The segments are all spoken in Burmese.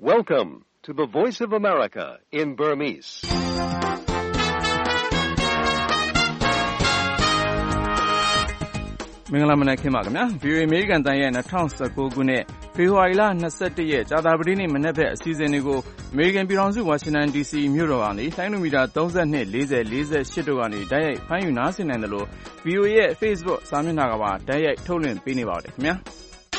Welcome to the Voice of America in Burmese. ။မင်္ဂလာမနက်ခင်းပါခင်ဗျာ။ VOA အမေရိကန်တန်ရဲ့2019ခုနှစ်ဖေဖော်ဝါရီလ21ရက်ကြာသပတေးနေ့မနက်ဘက်အစီအစဉ်တွေကိုအမေရိကန်ပြည်ထောင်စုဝါရှင်တန် DC မြို့တော်ကနေလိုင်းနိုမီတာ32 40 48တို့ကနေတိုက်ရိုက်ဖမ်းယူနားဆင်နိုင်တယ်လို့ VOA ရဲ့ Facebook စာမျက်နှာကပါတိုက်ရိုက်ထုတ်လွှင့်ပေးနေပါတယ်ခင်ဗျာ။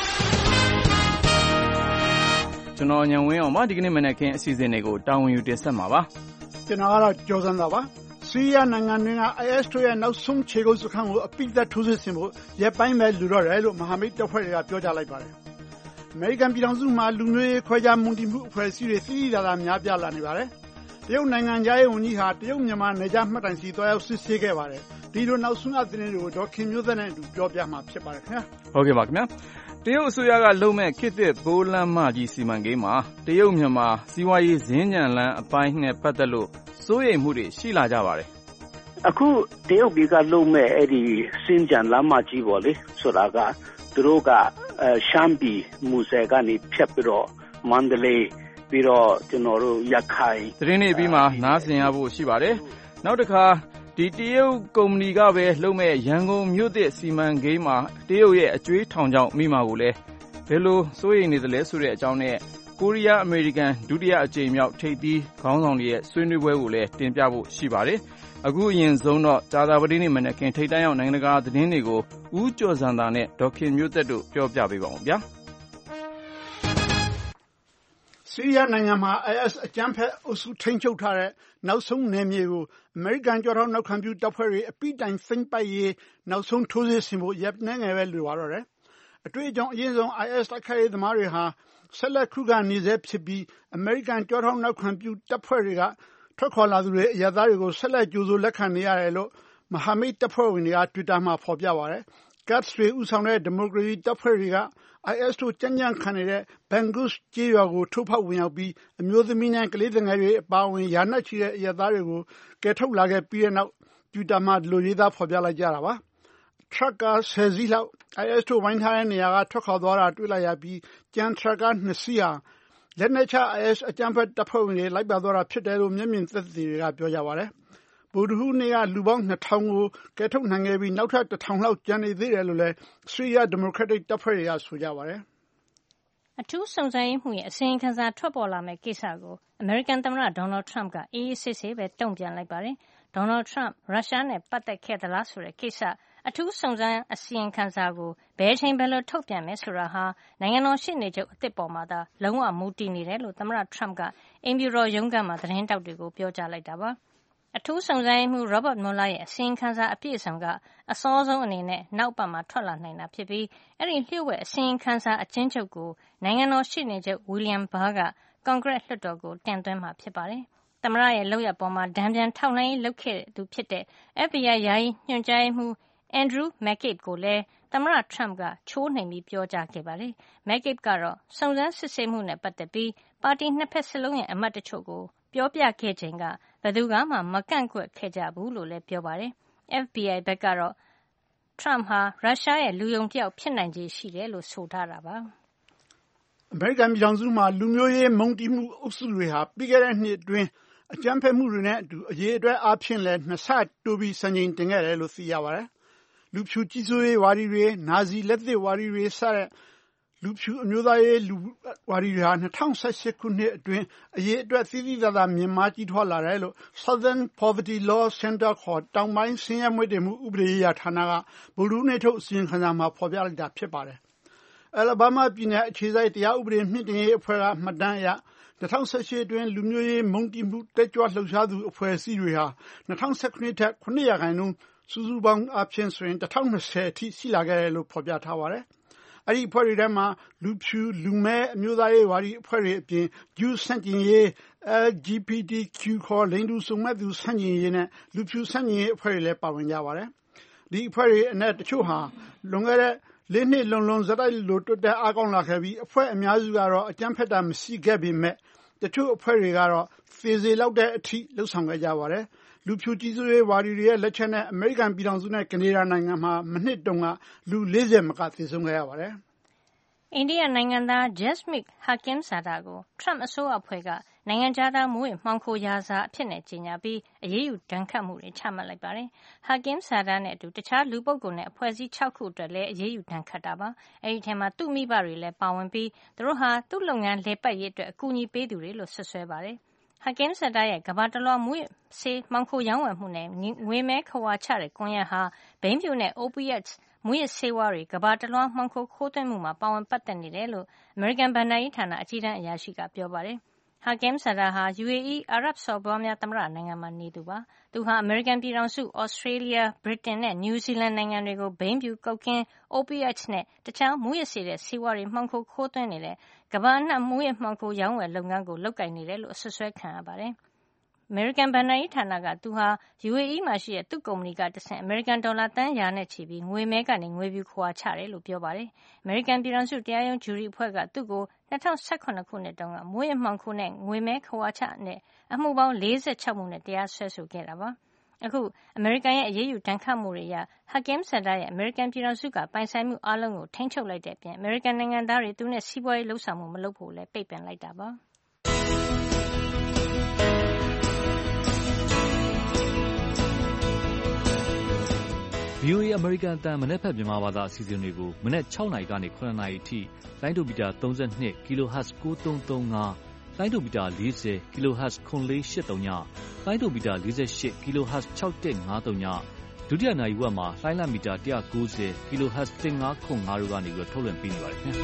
ကျွန်တော်ညံဝင်းအောင်ပါဒီကနေ့မနက်ခင်းအစီအစဉ်တွေကိုတာဝန်ယူတင်ဆက်မှာပါ။ကျွန်တော်ကတော့ကျော်စံသာပါ။ဆီးရီးယားနိုင်ငံတွင်းက IS တို့ရဲ့နောက်ဆုံးခြေကုပ်စခန်းကိုအပိသက်ထိုးစစ်ဆင်ဖို့ရက်ပိုင်းပဲလူတော့တယ်လို့မဟာမိတ်တပ်ဖွဲ့တွေကပြောကြားလိုက်ပါတယ်။အမေရိကန်ပြည်ထောင်စုမှာလူမျိုးရေးခွဲခြားမှုန်တီမှုအဖွဲ့အစည်းတွေသိသိသာသာများပြားလာနေပါတယ်။တရုတ်နိုင်ငံသားရေးဝန်ကြီးဟာတရုတ်မြန်မာနယ်ခြားမှတ်တိုင်စီတွားရောက်စစ်ဆေးခဲ့ပါတယ်။ဒီလိုနောက်ဆုံးအသတင်းတွေကိုဒေါ်ခင်မျိုးသက်နဲ့အတူပြောပြမှာဖြစ်ပါတယ်ခင်ဗျာ။ဟုတ်ကဲ့ပါခင်ဗျာ။တရုတ်အစိုးရကလုပ်မဲ့ခေတ်သစ်ပိုးလမ်းမကြီးစီမံကိန်းမှာတရုတ်မြန်မာစီးပွားရေးစင်ကြံလန်းအပိုင်းနဲ့ပတ်သက်လို့စိုးရိမ်မှုတွေရှိလာကြပါတယ်။အခုတရုတ်ပြည်ကလုပ်မဲ့အဲ့ဒီစင်ကြံလမ်းမကြီးပေါ့လေဆိုတာကသူတို့ကရှမ်းပြည်မူဆယ်ကနေဖြတ်ပြီးတော့မန္တလေးပြီးတော့ကျွန်တော်တို့ရခိုင်သတင်းတွေပြီးမှနားဆင်ရဖို့ရှိပါတယ်။နောက်တစ်ခါဒီတရုတ်ကုမ္ပဏီကပဲလုပ်မဲ့ရန်ကုန်မြို့သစ်စီမံကိန်းမှာတရုတ်ရဲ့အကျွေးထောင်ချောက်မိမှာကိုလည်းဘယ်လိုစိုးရိမ်နေသလဲဆိုတဲ့အကြောင်းနဲ့ကိုရီးယားအမေရိကန်ဒုတိယအကြိမ်မြောက်ထိပ်သီးခေါင်းဆောင်တွေရဲ့ဆွေးနွေးပွဲကိုလည်းတင်ပြဖို့ရှိပါတယ်။အခုအရင်ဆုံးတော့ကြာသပတေးနေ့မနက်ခင်းထိပ်တန်းရောက်နိုင်ငံတကာသတင်းတွေကိုဦးကျော်စံသာနဲ့ဒေါက်ခင်မျိုးသက်တို့ပြောပြပေးပါဦးဗျာ။ဆီးရီးယားနိုင်ငံမှာ IS အကြမ်းဖက်အုပ်စုထိန်းချုပ်ထားတဲ့နောက်ဆုံးနယ်မြေကိုအမေရိကန်ကြောထောက်နောက်ခံပြုတပ်ဖွဲ့တွေအပိတိုင်သိမ်းပိုက်ရေးနောက်ဆုံးထိုးစစ်ဆင်ဖို့ရပ်နှဲငယ်ပဲလိုပါတော့တယ်။အတွေ့အကြုံအရင်ဆုံး IS တိုက်ခိုက်ရေးသမားတွေဟာဆက်လက်ခုခံနေဆဲဖြစ်ပြီးအမေရိကန်ကြောထောက်နောက်ခံပြုတပ်ဖွဲ့တွေကထွက်ခွာလာသူတွေအရပ်သားတွေကိုဆက်လက်ကြိုဆိုလက်ခံနေရတယ်လို့မဟာမိတ်တပ်ဖွဲ့ဝင်တွေက Twitter မှာဖော်ပြပါတယ်။ Kurds တွေဦးဆောင်တဲ့ဒီမိုကရေစီတပ်ဖွဲ့တွေက IS တို့ကြမ်းကြမ်းခံနေတဲ့ Bangus ကျေးရွာကိုထိုးဖောက်ဝင်ရောက်ပြီးအမျိုးသမီးနဲ့ကလေးငယ်တွေအပါအဝင်ရာနဲ့ချီတဲ့အရပ်သားတွေကိုကယ်ထုတ်လာခဲ့ပြီးတဲ့နောက် Twitter မှာဒီလိုရေးသားဖော်ပြလိုက်ကြတာပါ။ ထရပ်ကား10စီးလောက် IS တို့ဝိုင်းထားတဲ့နေရာကထွက်ခွာသွားတာတွေ့လိုက်ရပြီးကြမ်းထရပ်ကား2စီးဟာလက်နက်ချ IS အကြမ်းဖက်တပ်ဖွဲ့ဝင်တွေလိုက်ပါသွားတာဖြစ်တယ်လို့မျက်မြင်သက်သေတွေကပြောကြပါတယ်။ဗုဒ္ဓဟူးနေ့ကလူပေါင်း2000ကိုကယ်ထုတ်နိုင်ခဲ့ပြီးနောက်ထပ်1000လောက်ကျန်နေသေးတယ်လို့လည်းဆီးရီးယားဒီမိုကရက်တစ်တပ်ဖွဲ့တွေကဆိုကြပါတယ်။အထူးစုံစမ်းရေးမှူးရဲ့အစီရင်ခံစာထွက်ပေါ်လာမယ့်ကိစ္စကိုအမေရိကန်သမ္မတဒေါ်နယ်ထရမ့်ကအေးအေးဆေးဆေးပဲတုံ့ပြန်လိုက်ပါတယ်။ဒေါ်နယ်ထရမ့်ရုရှားနဲ့ပတ်သက်ခဲ့သလားဆိုတဲ့ကိစ္စအထူးစုံစမ်းအစီရင်ခံစာကိုဘယ်အချိန်ဘယ်လိုထုတ်ပြန်မယ်ဆိုတာဟာနိုင်ငံတော်ရှေ့နေချုပ်အသစ်ပေါ်မှာသာလုံးဝမူတည်နေတယ်လို့သမ္မတထရမ့်ကအိမ်ဖြူတော်ရုံးခန်းမှာသတင်းတောက်တွေကိုပြောကြားလိုက်တာပါ။အထူးစုံစမ်းရေးမှူး Robert Mueller ရဲ့အစီရင်ခံစာအပြည့်အစုံကအစောဆုံးအနေနဲ့နောက်ပတ်မှာထွက်လာနိုင်တာဖြစ်ပြီးအဲ့ဒီလျှို့ဝှက်အစီရင်ခံစာအကျဉ်းချုပ်ကိုနိုင်ငံတော်ရှေ့နေချုပ် William Barr ကကွန်ဂရက်လွှတ်တော်ကိုတင်သွင်းမှာဖြစ်ပါတယ်။သမ္မတရဲ့လုပ်ရပ်ပေါ်မှာဒဏ်ပြန်ထောက်လှမ်းရေးလုပ်ခဲ့သူဖြစ်တဲ့ FBI ယာယီညွှန်ကြားရေးမှူးAndrew McCabe ကိုလည်းသမ္မတထရမ့်ကချိုးနှိမ်ပြီးပြောကြားခဲ့ပါတယ်။ McCabe ကတော့စုံစမ်းစစ်ဆေးမှုနဲ့ပတ်သက်ပြီးပါတီနှစ်ဖက်စလုံးရဲ့အမတ်တချို့ကိုပြောပြခဲ့ချိန်ကဘယ်သူကမှမကန့်ကွက်ခဲ့ကြဘူးလို့လည်းပြောပါတယ်။ FBI ဘက်ကတော့ထရမ့်ဟာရုရှားရဲ့လူယုံတယောက်ဖြစ်နိုင်ခြေရှိတယ်လို့ဆိုထားတာပါ။အမေရိကန်ပြည်ထောင်စုမှာလူမျိုးရေးမုန်းတီးမှုအုပ်စုတွေဟာပြီးခဲ့တဲ့နှစ်အတွင်းအကြမ်းဖက်မှုတွေနဲ့အတူအရေးအတွက်အားဖြင့်လည်းနှစ်ဆတိုးပြီးစံချိန်တင်ခဲ့တယ်လို့သိရပါတယ်။လူဖြူကြီးစိုးရေးဝါဒီတွေနာဇီလက်သစ်ဝါဒီတွေစတဲ့လူဖြူအမျိုးသားရေးလူဝါဒီတွေဟာ2018ခုနှစ်အတွင်းအရေးအတွက်သိသိသာသာမြင့်မားကြီးထွားလာတယ်လို့ Southern Poverty Law Center ခေါ်တောင်ပိုင်းဆင်းရဲမွဲတေမှုဥပဒေရေးရာဌာနကဗုဒ္ဓဟူးနေ့ထုတ်အစီရင်ခံစာမှာဖော်ပြလိုက်တာဖြစ်ပါတယ်။ Alabama ပြည်နယ်အခြေစိုက်တရားဥပဒေမြင့်တင်ရေးအဖွဲ့ကမှတ်တမ်းအရ2018အတွင်းလူမျိုးရေးမုန်းတီးမှုတက်ကြွလှုပ်ရှားသူအဖွဲ့အစည်းတွေဟာ2019ထက်9%စုစုပေါင်းအဖြစ်ဆိုရင်1020အထိရှိလာခဲ့တယ်လို့ဖော်ပြထားပါတယ်။အဲ့ဒီအဖွဲ့တွေထဲမှာလူဖြူလူမဲအမျိုးသားရေးဝါဒီအဖွဲ့တွေအပြင်ဂျူးဆန့်ကျင်ရေး LGBTQ ခေါ်လိင်တူစုံမက်သူဆန့်ကျင်ရေးနဲ့လူဖြူဆန့်ကျင်ရေးအဖွဲ့တွေလည်းပါဝင်ကြပါတယ်။ဒီအဖွဲ့တွေအနက်တချို့ဟာလွန်ခဲ့တဲ့4နှစ်လုံးဇက်တိုက်လိုတွတ်တက်အားကောင်းလာခဲ့ပြီးအဖွဲ့အများစုကတော့အကြမ်းဖက်တာမရှိခဲ့ပေမဲ့တချို့အဖွဲ့တွေကတော့သေစေလောက်တဲ့အထိလှုပ်ဆောင်ခဲ့ကြပါတယ်။လူဖြူကြီးစိုးရေးဝါဒီတွေရဲ့လက်ချက်နဲ့အမေရိကန်ပြည်ထောင်စုနဲ့ကနေဒါနိုင်ငံမှာမနှစ်တုန်းကလူ40မကသေဆုံးခဲ့ရပါတယ်။အိန္ဒိယနိုင်ငံသား Jasmeet Hakimzada ကို Trump အစိုးရအဖွဲ့ကနိုင်ငံခြားသားမူးယစ်မှောင်ခိုရာဇာအဖြစ်ကြေညာပြီးအရေးယူဒဏ်ခတ်မှုတွေချမှတ်လိုက်ပါတယ်။ Hakimzada နဲ့အတူတခြားလူပုဂ္ဂိုလ်နဲ့အဖွဲ့အစည်း 6 ခုအတွက်လည်းအရေးယူဒဏ်ခတ်တာပါ။ အဲဒီထဲမှာသူ့မိဘတွေလည်းပါဝင်ပြီးသူတို့ဟာသူ့လုပ်ငန်းလည်ပတ်ရေးအတွက်အကူအညီပေးသူတွေလို့စွပ်စွဲပါတယ်။ Hakimzada ရဲ့ကမ္ဘာတလွှားမူးယစ်ဆေးမှောင်ခိုရောင်းဝယ်မှုနဲ့ငွေမဲခဝါချတဲ့ကွန်ယက်ဟာဘိန်းဖြူနဲ့ opiates မူးယစ်ဆေးဝါးတွေကမ္ဘာတလွှားမှောင်ခိုခိုးသွင်းမှုမှာပါဝင်ပတ်သက်နေတယ်လို့အမေရိကန်ဘဏ္ဍာရေးဌာနအကြီးတန်းအရာရှိကပြောပါတယ်။ Hakimzada ဟာ UAE အာရပ်စော်ဘွားများသမ္မတနိုင်ငံမှာနေသူပါ။ သူဟာအမေရိကန်ပြည်ထောင်စု၊ Australia, Britain နဲ့ New Zealand နိုင်ငံတွေကိုဘိန်းဖြူ၊ ကုတ်ကင်း၊ opiates နဲ့တခြားမူးယစ်စေတဲ့ဆေးဝါးတွေမှောင်ခိုခိုးသွင်းနေတဲ့ကမ္ဘာအနှံ့မူးယစ်မှောင်ခိုရောင်းဝယ်လုပ်ငန်းကိုလုပ်ကိုင်နေတယ်လို့အစွပ်စွဲခံရပါတယ်။ အမေရိကန်ဘဏ္ဍာရေးဌာနကသူဟာ UAE မှာရှိတဲ့သူ့ကုမ္ပဏီကတဆင့်အမေရိကန်ဒေါ်လာသန်းရာနဲ့ချီပြီးငွေမဲကနေငွေဖြူခဝါချတယ်လို့ပြောပါတယ်။ အမေရိကန်ပြည်ထောင်စုတရားရုံးဂျုရီအဖွဲ့ကသူ့ကို2017 ခုနှစ်တုန်းကမူးယစ်မှောင်ခိုနဲ့ငွေမဲခဝါချတဲ့အမှုပေါင်း46မှုနဲ့တရားစွဲဆိုခဲ့တာပါ။ အခုအမေရိကန်ရဲ့အရေးယူဒဏ်ခတ်မှုတွေအရ Hakimzada ရဲ့အမေရိကန်ပြည်ထောင်စုကပိုင်ဆိုင်မှုအားလုံးကိုထိန်းချုပ်လိုက်တဲ့အပြင်အမေရိကန်နိုင်ငံသားတွေသူနဲ့စီးပွားရေးလုပ်ဆောင်မှုမလုပ်ဖို့လည်းပိတ်ပင်လိုက်တာပါ။ VOA အမေရိကန်အသံမနက်ဖြန်မြန်မာဘာသာအစီအစဉ်တွေကိုမနက်6နာရီကနေ9နာရီအထိလိုင်းဒိုမီတာ32 kHz 9335လိုင်းဒိုမီတာ40 kHz 9483ညလိုင်းဒိုမီတာ48 kHz 6153ညဒုတိယနာရီဝက်မှာလိုင်းလမီတာ190 kHz 1505တို့ကနေထုတ်လွှင့်ပေးနေပါတယ်ခင်ဗျာ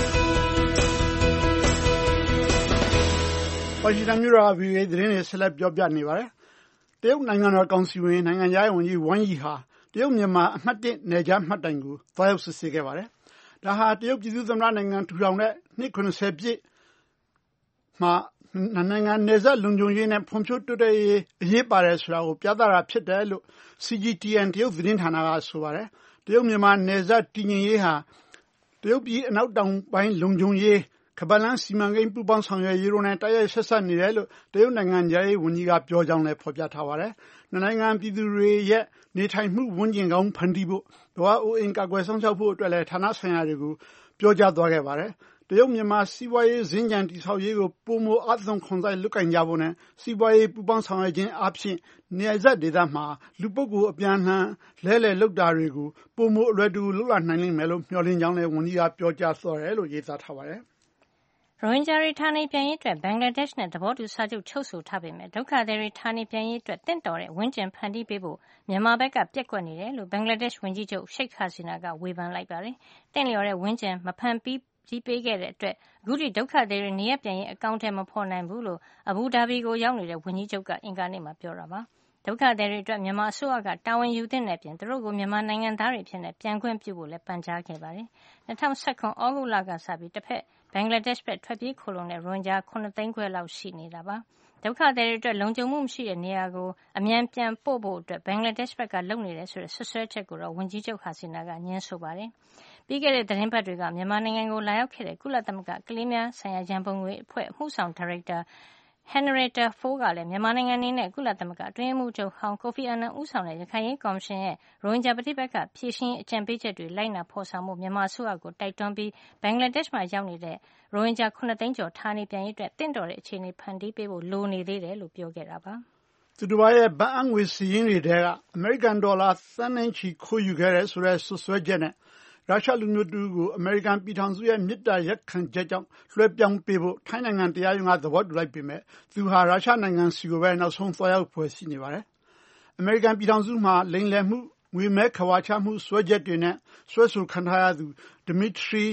ဝါရှင်တန်မြို့တော်က VOA သတင်းတွေဆက်လက်ပြောပြနေပါတယ်တရုတ်နိုင်ငံတော်ကောင်စီဝင်နိုင်ငံခြားရေးဝန်ကြီးဝမ်ယီဟာတရုတ်မြန်မာအမှတ်1နယ်ခြားမှတ်တိုင်ကိုသွားရောက်စစ်ဆေးခဲ့ပါတယ်။ဒါဟာတရုတ်ပြည်သူ့သမ္မတနိုင်ငံထူထောင်တဲ့နှစ်90ပြည့်မှာနိုင်ငံနယ်စပ်လုံခြုံရေးနဲ့ဖွံ့ဖြိုးတိုးတက်ရေးအရေးပါတယ်ဆိုတာကိုပြသတာဖြစ်တယ်လို့ CGTN တရုတ်သတင်းဌာနကဆိုပါတယ်။တရုတ်မြန်မာနယ်စပ်တည်ငြိမ်ရေးဟာတရုတ်ပြည်အနောက်တောင်ပိုင်းလုံခြုံရေးခပတ်လန်းစီမံကိန်းပူးပေါင်းဆောင်ရွက်ရေးတို့နဲ့တိုက်ရိုက်ဆက်စပ်နေတယ်လို့တရုတ်နိုင်ငံသားရေးဝန်ကြီးကပြောကြောင်းလည်းဖော်ပြထားပါတယ်။နှစ်နိုင်ငံပြည်သူတွေရဲ့နေထိုင်မှုဝန်းကျင်ကောင်းဖန်တီးဖို့ဘဝအိုးအိမ်ကာကွယ်ဆောင်ရှောက်ဖို့အတွက်လည်းဌာနဆိုင်ရာတွေကိုပြောကြားသွားခဲ့ပါတယ်။တရုတ်မြန်မာစီးပွားရေးစင်ကြံတည်ဆောက်ရေးကိုပိုမိုအသွင်ခွန်စိုက်လုပ်ကိုင်ကြဖို့နဲ့စီးပွားရေးပူးပေါင်းဆောင်ရွက်ခြင်းအပြင်နယ်စပ်ဒေသမှာလူပုဂ္ဂိုလ်အပြန်အလှန်လဲလှယ်လုပ်တာတွေကိုပိုမိုအလွယ်တကူလုပ်လာနိုင်လိမ့်မယ်လို့မျှော်လင့်ကြောင်းလည်းဝန်ကြီးကပြောကြားသွားတယ်လို့ရေးသားထားပါတယ်။ရိုဟင်ဂျာတွေဌာနေပြန်ရေးအတွက်ဘင်္ဂလားဒေ့ရှ်နဲ့သဘောတူစာချုပ်ချုပ်ဆိုထားပေမယ့်ဒုက္ခသည်တွေဌာနေပြန်ရေးအတွက်တင့်တော်တဲ့ဝန်းကျင်ဖန်တီးပေးဖို့မြန်မာဘက်ကပျက်ကွက်နေတယ်လို့ဘင်္ဂလားဒေ့ရှ်ဝန်ကြီးချုပ်ရှိတ်ဟာစီနာကဝေဖန်လိုက်ပါတယ်။တင့်လျော်တဲ့ဝန်းကျင်မဖန်တီးပေးခဲ့တဲ့အတွက်အခုထိဒုက္ခသည်တွေနေရပ်ပြန်ရေးအကောင်အထည်မဖော်နိုင်ဘူးလို့အဘူဒါဘီကိုရောက်နေတဲ့ဝန်ကြီးချုပ်ကအင်္ဂါနေ့မှာပြောတာပါ။ဒုက္ခသည်တွေအတွက်မြန်မာအစိုးရကတာဝန်ယူသင့်တဲ့အပြင်သူတို့ကိုမြန်မာနိုင်ငံသားတွေအဖြစ်ပြန်ခွင့်ပြုဖို့လည်းပန်ကြားခဲ့ပါတယ်။2019 သြဂုတ်လကစပြီးတစ်ဖက်ဘင်္ဂလားဒေ့ရှ်ဘက်ထွက်ပြေးခိုလှုံတဲ့ရိုဟင်ဂျာ9သိန်းခွဲလောက်ရှိနေတာပါ။ဒုက္ခသည်တွေအတွက်လုံခြုံမှုမရှိတဲ့နေရာကိုအမြန်ပြန်ပို့ဖို့အတွက်ဘင်္ဂလားဒေ့ရှ်ဘက်ကလုပ်နေတယ်ဆိုတဲ့ဆွဆွဲချက်ကိုတော့ဝန်ကြီးချုပ်ဟာစီနာကညှင်းဆိုပါတယ်။ပြီးခဲ့တဲ့သတင်းပတ်တွေကမြန်မာနိုင်ငံကိုလာရောက်ခဲ့တဲ့ကုလသမဂ္ဂကလေးများဆိုင်ရာရန်ပုံငွေအဖွဲ့အမှုဆောင်ဒါရိုက်တာHenrietta Fore ကလည်းမြန်မာနိုင်ငံအနေနဲ့ကုလသမဂ္ဂအတွင်းရေးမှူးချုပ်ဟောင်းကိုဖီအာနန်ဦးဆောင်တဲ့ရခိုင်ရေးကော်မရှင်ရဲ့ရိုဟင်ဂျာပဋိပက္ခဖြေရှင်းရေးအကြံပေးချက်တွေလိုက်နာဖော်ဆောင်ဖို့မြန်မာအစိုးရကိုတိုက်တွန်းပြီးဘင်္ဂလားဒေ့ရှ်မှာရောက်နေတဲ့ရိုဟင်ဂျာ9သိန်းကျော်ဌာနေပြန်ရေးအတွက်တင့်တော်တဲ့အခြေအနေဖန်တီးပေးဖို့လိုနေသေးတယ်လို့ပြောခဲ့တာပါ။သူတို့ရဲ့ဘဏ်အငွေစည်းရင်းတွေထဲကအမေရိကန်ဒေါ်လာသန်းနဲ့ချီခိုးယူခဲ့တဲ့ဆိုတဲ့ဆွဆွဲချက်နဲ့ရုရှားလူမျိုးတူကိုအမေရိကန်ပြည်ထောင်စုရဲ့မြစ်တာရက်ခံချက်ကြောင့်လွှဲပြောင်းပေးဖို့ထိုင်းနိုင်ငံတရားရုံးကသဘောတူလိုက်ပေမဲ့သူဟာရုရှားနိုင်ငံစီကိုပဲနောက်ဆုံးသွားရောက်ဖွယ်ရှိနေပါတယ်။အမေရိကန်ပြည်ထောင်စုမှာလိမ်လည်မှုငွေမဲခဝါချမှုစွဲချက်တွေနဲ့စွဲဆိုခံထားရသူ Dmitry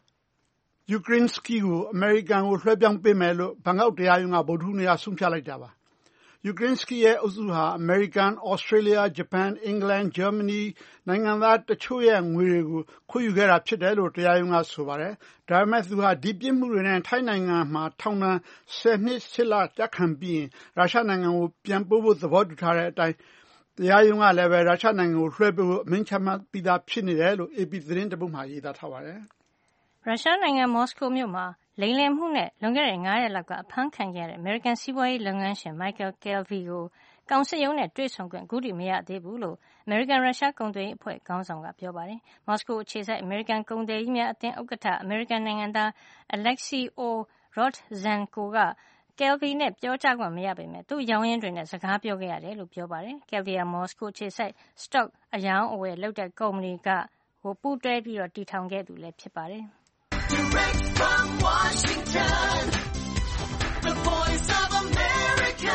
Ukrainsky ကိုအမေရိကန်ကိုလွှဲပြောင်းပေးမယ်လို့ဘန်ကောက်တရားရုံးကဗုဒ္ဓဟူးနေ့ကဆုံးဖြတ်လိုက်တာပါ။ Ukrainsky ရဲ့အုပ်စုဟာအမေရိကန်၊ဩစတြေးလျ၊ဂျပန်၊အင်္ဂလန်၊ဂျာမနီနိုင်ငံသားတချို့ရဲ့ငွေတွေကိုခိုးယူခဲ့တာဖြစ်တယ်လို့တရားရုံးကဆိုပါတယ်။ဒါပေမဲ့သူဟာဒီပြစ်မှုတွေနဲ့ထိုင်းနိုင်ငံမှာထောင်ဒဏ်10နှစ်8လကျခံပြီးရင်ရုရှားနိုင်ငံကိုပြန်ပို့ဖို့သဘောတူထားတဲ့အတိုင်းတရားရုံးကလည်းပဲရုရှားနိုင်ငံကိုလွှဲပေးဖို့အမိန့်ချမှတ်ပြီးသားဖြစ်နေတယ်လို့ AP သတင်းတပုဒ်မှာရေးသားထားပါတယ်။ရုရှားနိုင်ငံမော်စကိုမြို့မှာလိမ်လည်မှုနဲ့လွန်ခဲ့တဲ့9ရက်လောက်ကအဖမ်းခံခဲ့ရတဲ့အမေရိကန်စီးပွားရေးလုပ်ငန်းရှင် Michael Kelvey ကိုကောင်စစ်ရုံးနဲ့တွေ့ဆုံခွင့်အခုထိမရသေးဘူးလို့အမေရိကန်ရုရှားကုန်သွယ်ရေးအဖွဲ့ခေါင်းဆောင်ကပြောပါတယ်။မော်စကိုအခြေစိုက်အမေရိကန်ကုန်သည်ကြီးများအသင်းဥက္ကဋ္ဌအမေရိကန်နိုင်ငံသား Alexei Rozhenko ကKelvy နဲ့ပြောကြားခွင့်မရပေမဲ့သူ့ရောင်းရင်းတွေနဲ့စကားပြောခဲ့ရတယ်လို့ပြောပါတယ်။ Kelvy ဟာမော်စကိုအခြေစိုက် stock အရောင်းအဝယ်လုပ်တဲ့ကုမ္ပဏီကပူးတွဲပြီးတည်ထောင်ခဲ့သူလည်းဖြစ်ပါတယ်။ Direct from Washington, the Voice of America,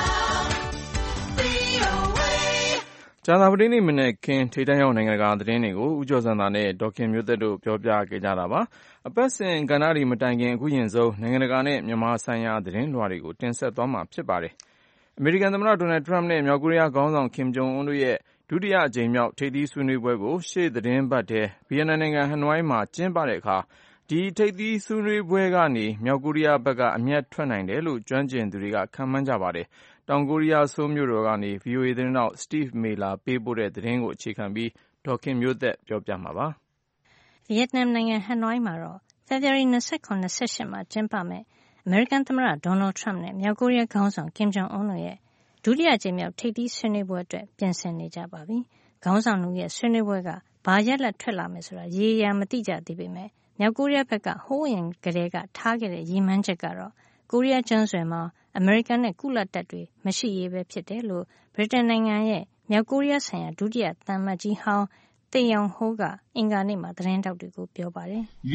VOA ကြာသပတေးနေ့မနက်ခင်းထိပ်တန်းရောက်နိုင်ငံတကာသတင်းတွေကိုဦးကျော်စံသာနဲ့ဒေါ်ခင်မျိုးသက်တို့ပြောပြခဲ့ကြတာပါ။အပတ်စဉ်ကဏ္ဍတွေမတိုင်ခင်အခုရင်ဆုံးနိုင်ငံတကာနဲ့မြန်မာဆိုင်ရာသတင်းလွှာတွေကိုတင်ဆက်သွားမှာဖြစ်ပါတယ်။အမေရိကန်သမ္မတဒေါ်နယ်ထရမ့်နဲ့မြောက်ကိုရီးယားခေါင်းဆောင်ကင်ဂျုံအွန်းတို့ရဲ့ဒုတိယအကြိမ်မြောက်ထိပ်သီးဆွေးနွေးပွဲကိုရှေ့သီတင်းပတ်ထဲဗီယက်နမ်နိုင်ငံဟနွိုင်းမှာကျင်းပတဲ့အခါဒီထိပ်သီးဆွေးနွေးပွဲကနေမြောက်ကိုရီးယားဘက်ကအမြတ်ထွက်နိုင်တယ်လို့ကျွမ်းကျင်သူတွေကခန့်မှန်းကြပါတယ်။တောင်ကိုရီးယားဆိုးလ်မြို့တော်ကနေ VOA သတင်းထောက် Steve Miller ပေးပို့တဲ့သတင်းကိုအခြေခံပြီးဒေါ်ခင်မျိုးသက်ပြောပြမှာပါ။ဗီယက်နမ်နိုင်ငံဟနွိုင်းမှာတော့ဖေဖေါ်ဝါရီ29-28မှာကျင်းပမယ့်အမေရိကန်သမ္မတဒေါ်နယ်ထရမ့်နဲ့မြောက်ကိုရီးယားခေါင်းဆောင်ကင်ဂျုံအွန်းတို့ရဲ့ဒုတိယအကြိမ်မြောက်ထိပ်သီးဆွေးနွေးပွဲအတွက်ပြင်ဆင်နေကြပါပြီ။ခေါင်းဆောင်တို့ရဲ့ဆွေးနွေးပွဲကဘာရလဒ်ထွက်လာမယ်ဆိုတာရေရာမသိကြသေးပေမဲ့မြောက်ကိုရီးယားဘက်ကဟိုးရင်ကလေးကထားခဲ့တဲ့ရည်မှန်းချက်ကတော့ကိုရီးယားကျွန်းဆွယ်မှာအမေရိကန်နဲ့ကုလတပ်တွေမရှိရေးပဲဖြစ်တယ်လို့ဗြိတိန်နိုင်ငံရဲ့မြောက်ကိုရီးယားဆိုင်ရာဒုတိယသံအမတ်ကြီးဟောင်းတေယုံဟိုးကအင်္ဂါနေ့မှာသတင်းထောက်တွေကိုပြောပါတယ်။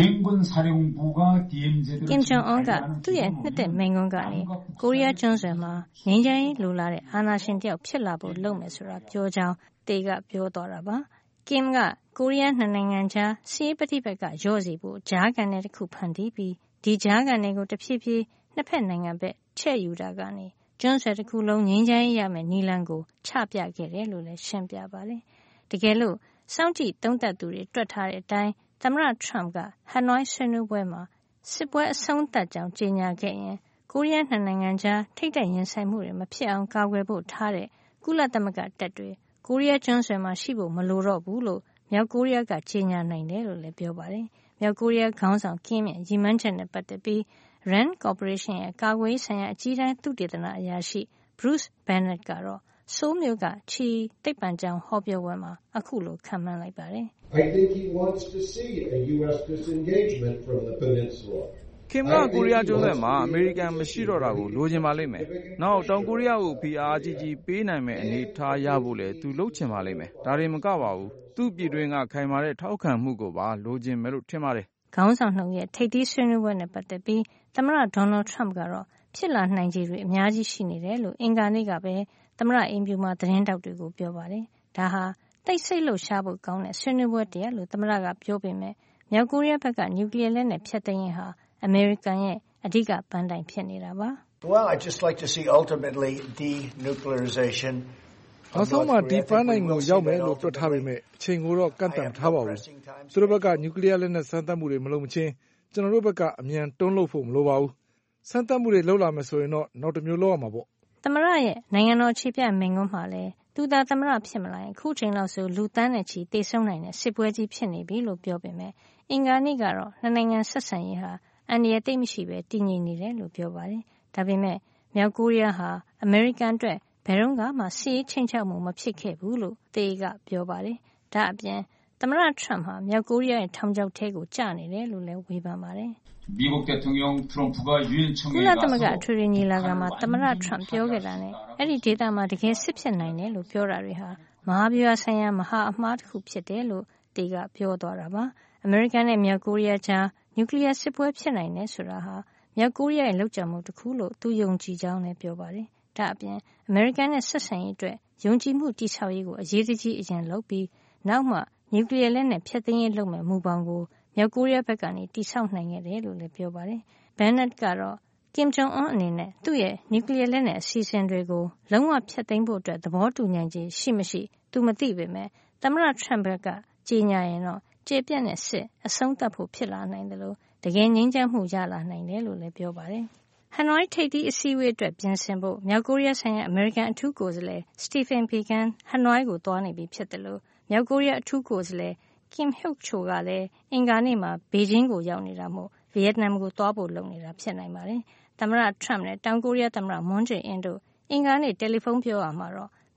ကင်ဂျုံအွန်းကသူ့ရဲ့နှစ်သက်မိန့်ခွန်းကနေကိုရီးယားကျွန်းဆွယ်မှာငြိမ်းချမ်းရေးလိုလားတဲ့အာဏာရှင်တယောက်ဖြစ်လာဖို့လုပ်မယ်ဆိုတာပြောကြောင်းတေကပြောသွားတာပါ။ကင်ကကိုရီးယားနှစ်နိုင်ငံကြားစစ်ရေးပဋိပက္ခလျော့စေဖို့ကြားခံနယ်တစ်ခုဖန်တီးပြီးဒီကြားခံနယ်ကိုတဖြည်းဖြည်းနှစ်ဖက်နိုင်ငံဘက်ချဲ့ယူတာကနေကျွန်းဆွယ်တစ်ခုလုံးငြိမ်းချမ်းရေးရမယ့်နည်းလမ်းကိုချပြခဲ့တယ်လို့လည်းရှင်းပြပါတယ်။တကယ်လို့စောင့်ကြည့်သုံးသပ်သူတွေတွက်ထားတဲ့အတိုင်းသမ္မတထရမ့်ကဟနွိုင်းဆွေးနွေးပွဲမှာစစ်ပွဲအဆုံးသတ်ကြောင်းကြေညာခဲ့ရင်ကိုရီးယားနှစ်နိုင်ငံကြားထိပ်တိုက်ရင်ဆိုင်မှုတွေမဖြစ်အောင်ကာကွယ်ဖို့ထားတဲ့ကုလသမဂ္ဂတပ်တွေကိုရီးယားကျွန်းဆွယ်မှာရှိဖို့မလိုတော့ဘူးလို့မြောက်ကိုရီးယားကကြေညာနိုင်တယ်လို့လည်းပြောပါတယ်။မြောက်ကိုရီးယားခေါင်းဆောင်ကင်းရဲ့ရည်မှန်းချက်နဲ့ပတ်သက်ပြီး RAND Corporation ရဲ့ကာကွယ်ရေးဆိုင်ရာအကြီးတန်းသုတေသနအရာရှိ Bruce Bennett ကတော့ဆိုးလ်မြို့ကချီသိပ္ပံကျောင်းဟောပြောပွဲမှာအခုလိုခန့်မှန်းလိုက်ပါတယ်။ I think he wants to see a U.S. disengagement from the peninsula. ခင်ဗျာကိုရီးယားကျွန်းဆွယ်မှာအမေရိကန်မရှိတော့တာကိုလိုချင်ပါလိမ့်မယ်။နောက်တောင်ကိုရီးယားကိုဖိအားကြီးကြီးပေးနိုင်မယ့်အနေထားရဖို့လေသူလုပ်ချင်ပါလိမ့်မယ်။ဒါတွေမကပါဘူး။သူ့ပြည်တွင်းကခိုင်မာတဲ့ထောက်ခံမှုကိုပါလိုချင်မယ်လို့ထင်ပါတယ်။ခေါင်းဆောင်နှုတ်ရဲ့ထိပ်သီးဆွေးနွေးပွဲနဲ့ပတ်သက်ပြီးသမ္မတဒေါ်နယ်ထရမ့်ကတော့ဖြစ်လာနိုင်ခြေတွေအများကြီးရှိနေတယ်လို့အင်္ဂါနေ့ကပဲသမ္မတအိမ်ဖြူမှာသတင်းထောက်တွေကိုပြောပါတယ်။ဒါဟာတိတ်ဆိတ်လှုပ်ရှားဖို့ကောင်းတဲ့ဆွေးနွေးပွဲတည်းလို့သမ္မတကပြောပေမဲ့မြောက်ကိုရီးယားဘက်ကနျူကလ িয়ার လက်နက်ဖျက်သိမ်းရေးဟာအမေရိကန်ရဲ့အဓိကပန်းတိုင်ဖြစ်နေတာပါ။ Well, I'd just like to see ultimately denuclearization. နောက်ဆုံးမှာဒီပန်းတိုင်ကိုရောက်မယ်လို့တွက်ထားပေမဲ့အချိန်ကိုတော့ကန့်သတ်မထားပါဘူး။သူတို့ဘက်ကနျူကလ িয়ার လက်နက်စမ်းသပ်မှုတွေမလုပ်မချင်းကျွန်တော်တို့ဘက်ကအမြန်တွန်းလှုပ်ဖို့မလိုပါဘူး။စမ်းသပ်မှုတွေလုပ်လာမယ်ဆိုရင်တော့နောက်တစ်မျိုးလုပ်ရမှာပေါ့။သမ္မတရဲ့နိုင်ငံတော်ခြေပြမိန့်ခွန်းမှာလည်းသူသာသမ္မတဖြစ်မလာရင်ခုချိန်လောက်ဆိုလူသန်းနဲ့ချီတေဆုံးနိုင်တဲ့စစ်ပွဲကြီးဖြစ်နေပြီလို့ပြောပေမဲ့အင်္ဂါနေ့ကတော့နှစ်နိုင်ငံဆက်ဆံရေးဟာအန္တရာယ်သိပ်မရှိပဲတည်ငြိမ်နေတယ်လို့ပြောပါတယ်။ဒါပေမဲ့မြောက်ကိုရီးယားဟာအမေရိကန်အတွက်ဘယ်တော့မှစစ်ရေးချိန်ချောက်မှုမဖြစ်ခဲ့ဘူးလို့တေကပြောပါတယ်။ဒါအပြင်သမ္မတထရမ့်ဟာမြောက်ကိုရီးယားရဲ့ထောင်ချောက်ထဲကိုကျနေတယ်လို့လည်းဝေဖန်ပါတယ်။미국 대통령 트럼프가 유엔 총회에 ကုလသမဂ္ဂအထွေထွေညီလာခံမှာသမ္မတထရမ့်ပြောခဲ့တာနဲ့အဲ့ဒီဒေသမှာတကယ်စစ်ဖြစ်နိုင်တယ်လို့ပြောတာတွေဟာမဟာဗျူဟာဆိုင်ရာမဟာအမှားတစ်ခုဖြစ်တယ်လို့တေကပြောသွားတာပါ။အမေရိကန်နဲ့မြောက်ကိုရီးယားကြားနျူကလ িয়ার စစ်ပွဲဖြစ်နိုင်တယ်ဆိုတာဟာမြောက်ကိုရီးယားရဲ့လုပ်ကြံမှုတစ်ခုလို့သူယုံကြည်ကြောင်းလည်းပြောပါတယ်။ဒါအပြင်အမေရိကန်နဲ့ဆက်ဆံရေးအတွက်ယုံကြည်မှုတည်ဆောက်ရေးကိုအရေးကြီးအရင်လုပ်ပြီးနောက်မှနျူကလ িয়ার လက်နက်ဖျက်သိမ်းရေးလုပ်မဲ့မူပေါင်းကိုမြောက်ကိုရီးယားဘက်ကနေတည်ဆောက်နိုင်ခဲ့တယ်လို့လည်းပြောပါတယ်။ Bennett ကတော့ကင်ဂျုံအွန်းအနေနဲ့သူ့ရဲ့နျူကလ িয়ার လက်နက်အစီအစဉ်တွေကိုလုံးဝဖျက်သိမ်းဖို့သဘောတူညီချက်ရှိမရှိသူမသိပေမဲ့သမ္မတထရမ့်ဘက်ကကြေညာရင်တော့ကျေပြန့်တဲ့စစ်အဆုံးသတ်ဖို့ဖြစ်လာနိုင်တယ်လို့တကယ်ငြိမ်းချမ်းမှုရလာနိုင်တယ်လို့လည်းပြောပါတယ်။ဟနွိုင်းထိပ်သီးအစည်းအဝေးအတွက်ပြင်ဆင်ဖို့မြောက်ကိုရီးယားဆိုင်ရာအမေရိကန်အထူးကိုယ်စားလှယ် Stephen Biegun ဟနွိုင်းကိုသွားနေပြီဖြစ်တယ်လို့မြောက်ကိုရီးယားအထူးကိုယ်စားလှယ် Kim Hyok-chol ကလည်းအင်္ဂါနေ့မှာဘေဂျင်းကိုရောက်နေတာမို့ဗီယက်နမ်ကိုသွားဖို့လုပ်နေတာဖြစ်နိုင်ပါတယ်။သမ္မတထရမ့်နဲ့တောင်ကိုရီးယားသမ္မတမွန်းဂျေအင်းတို့အင်္ဂါနေ့တယ်လီဖုန်းပြောရမှာတော့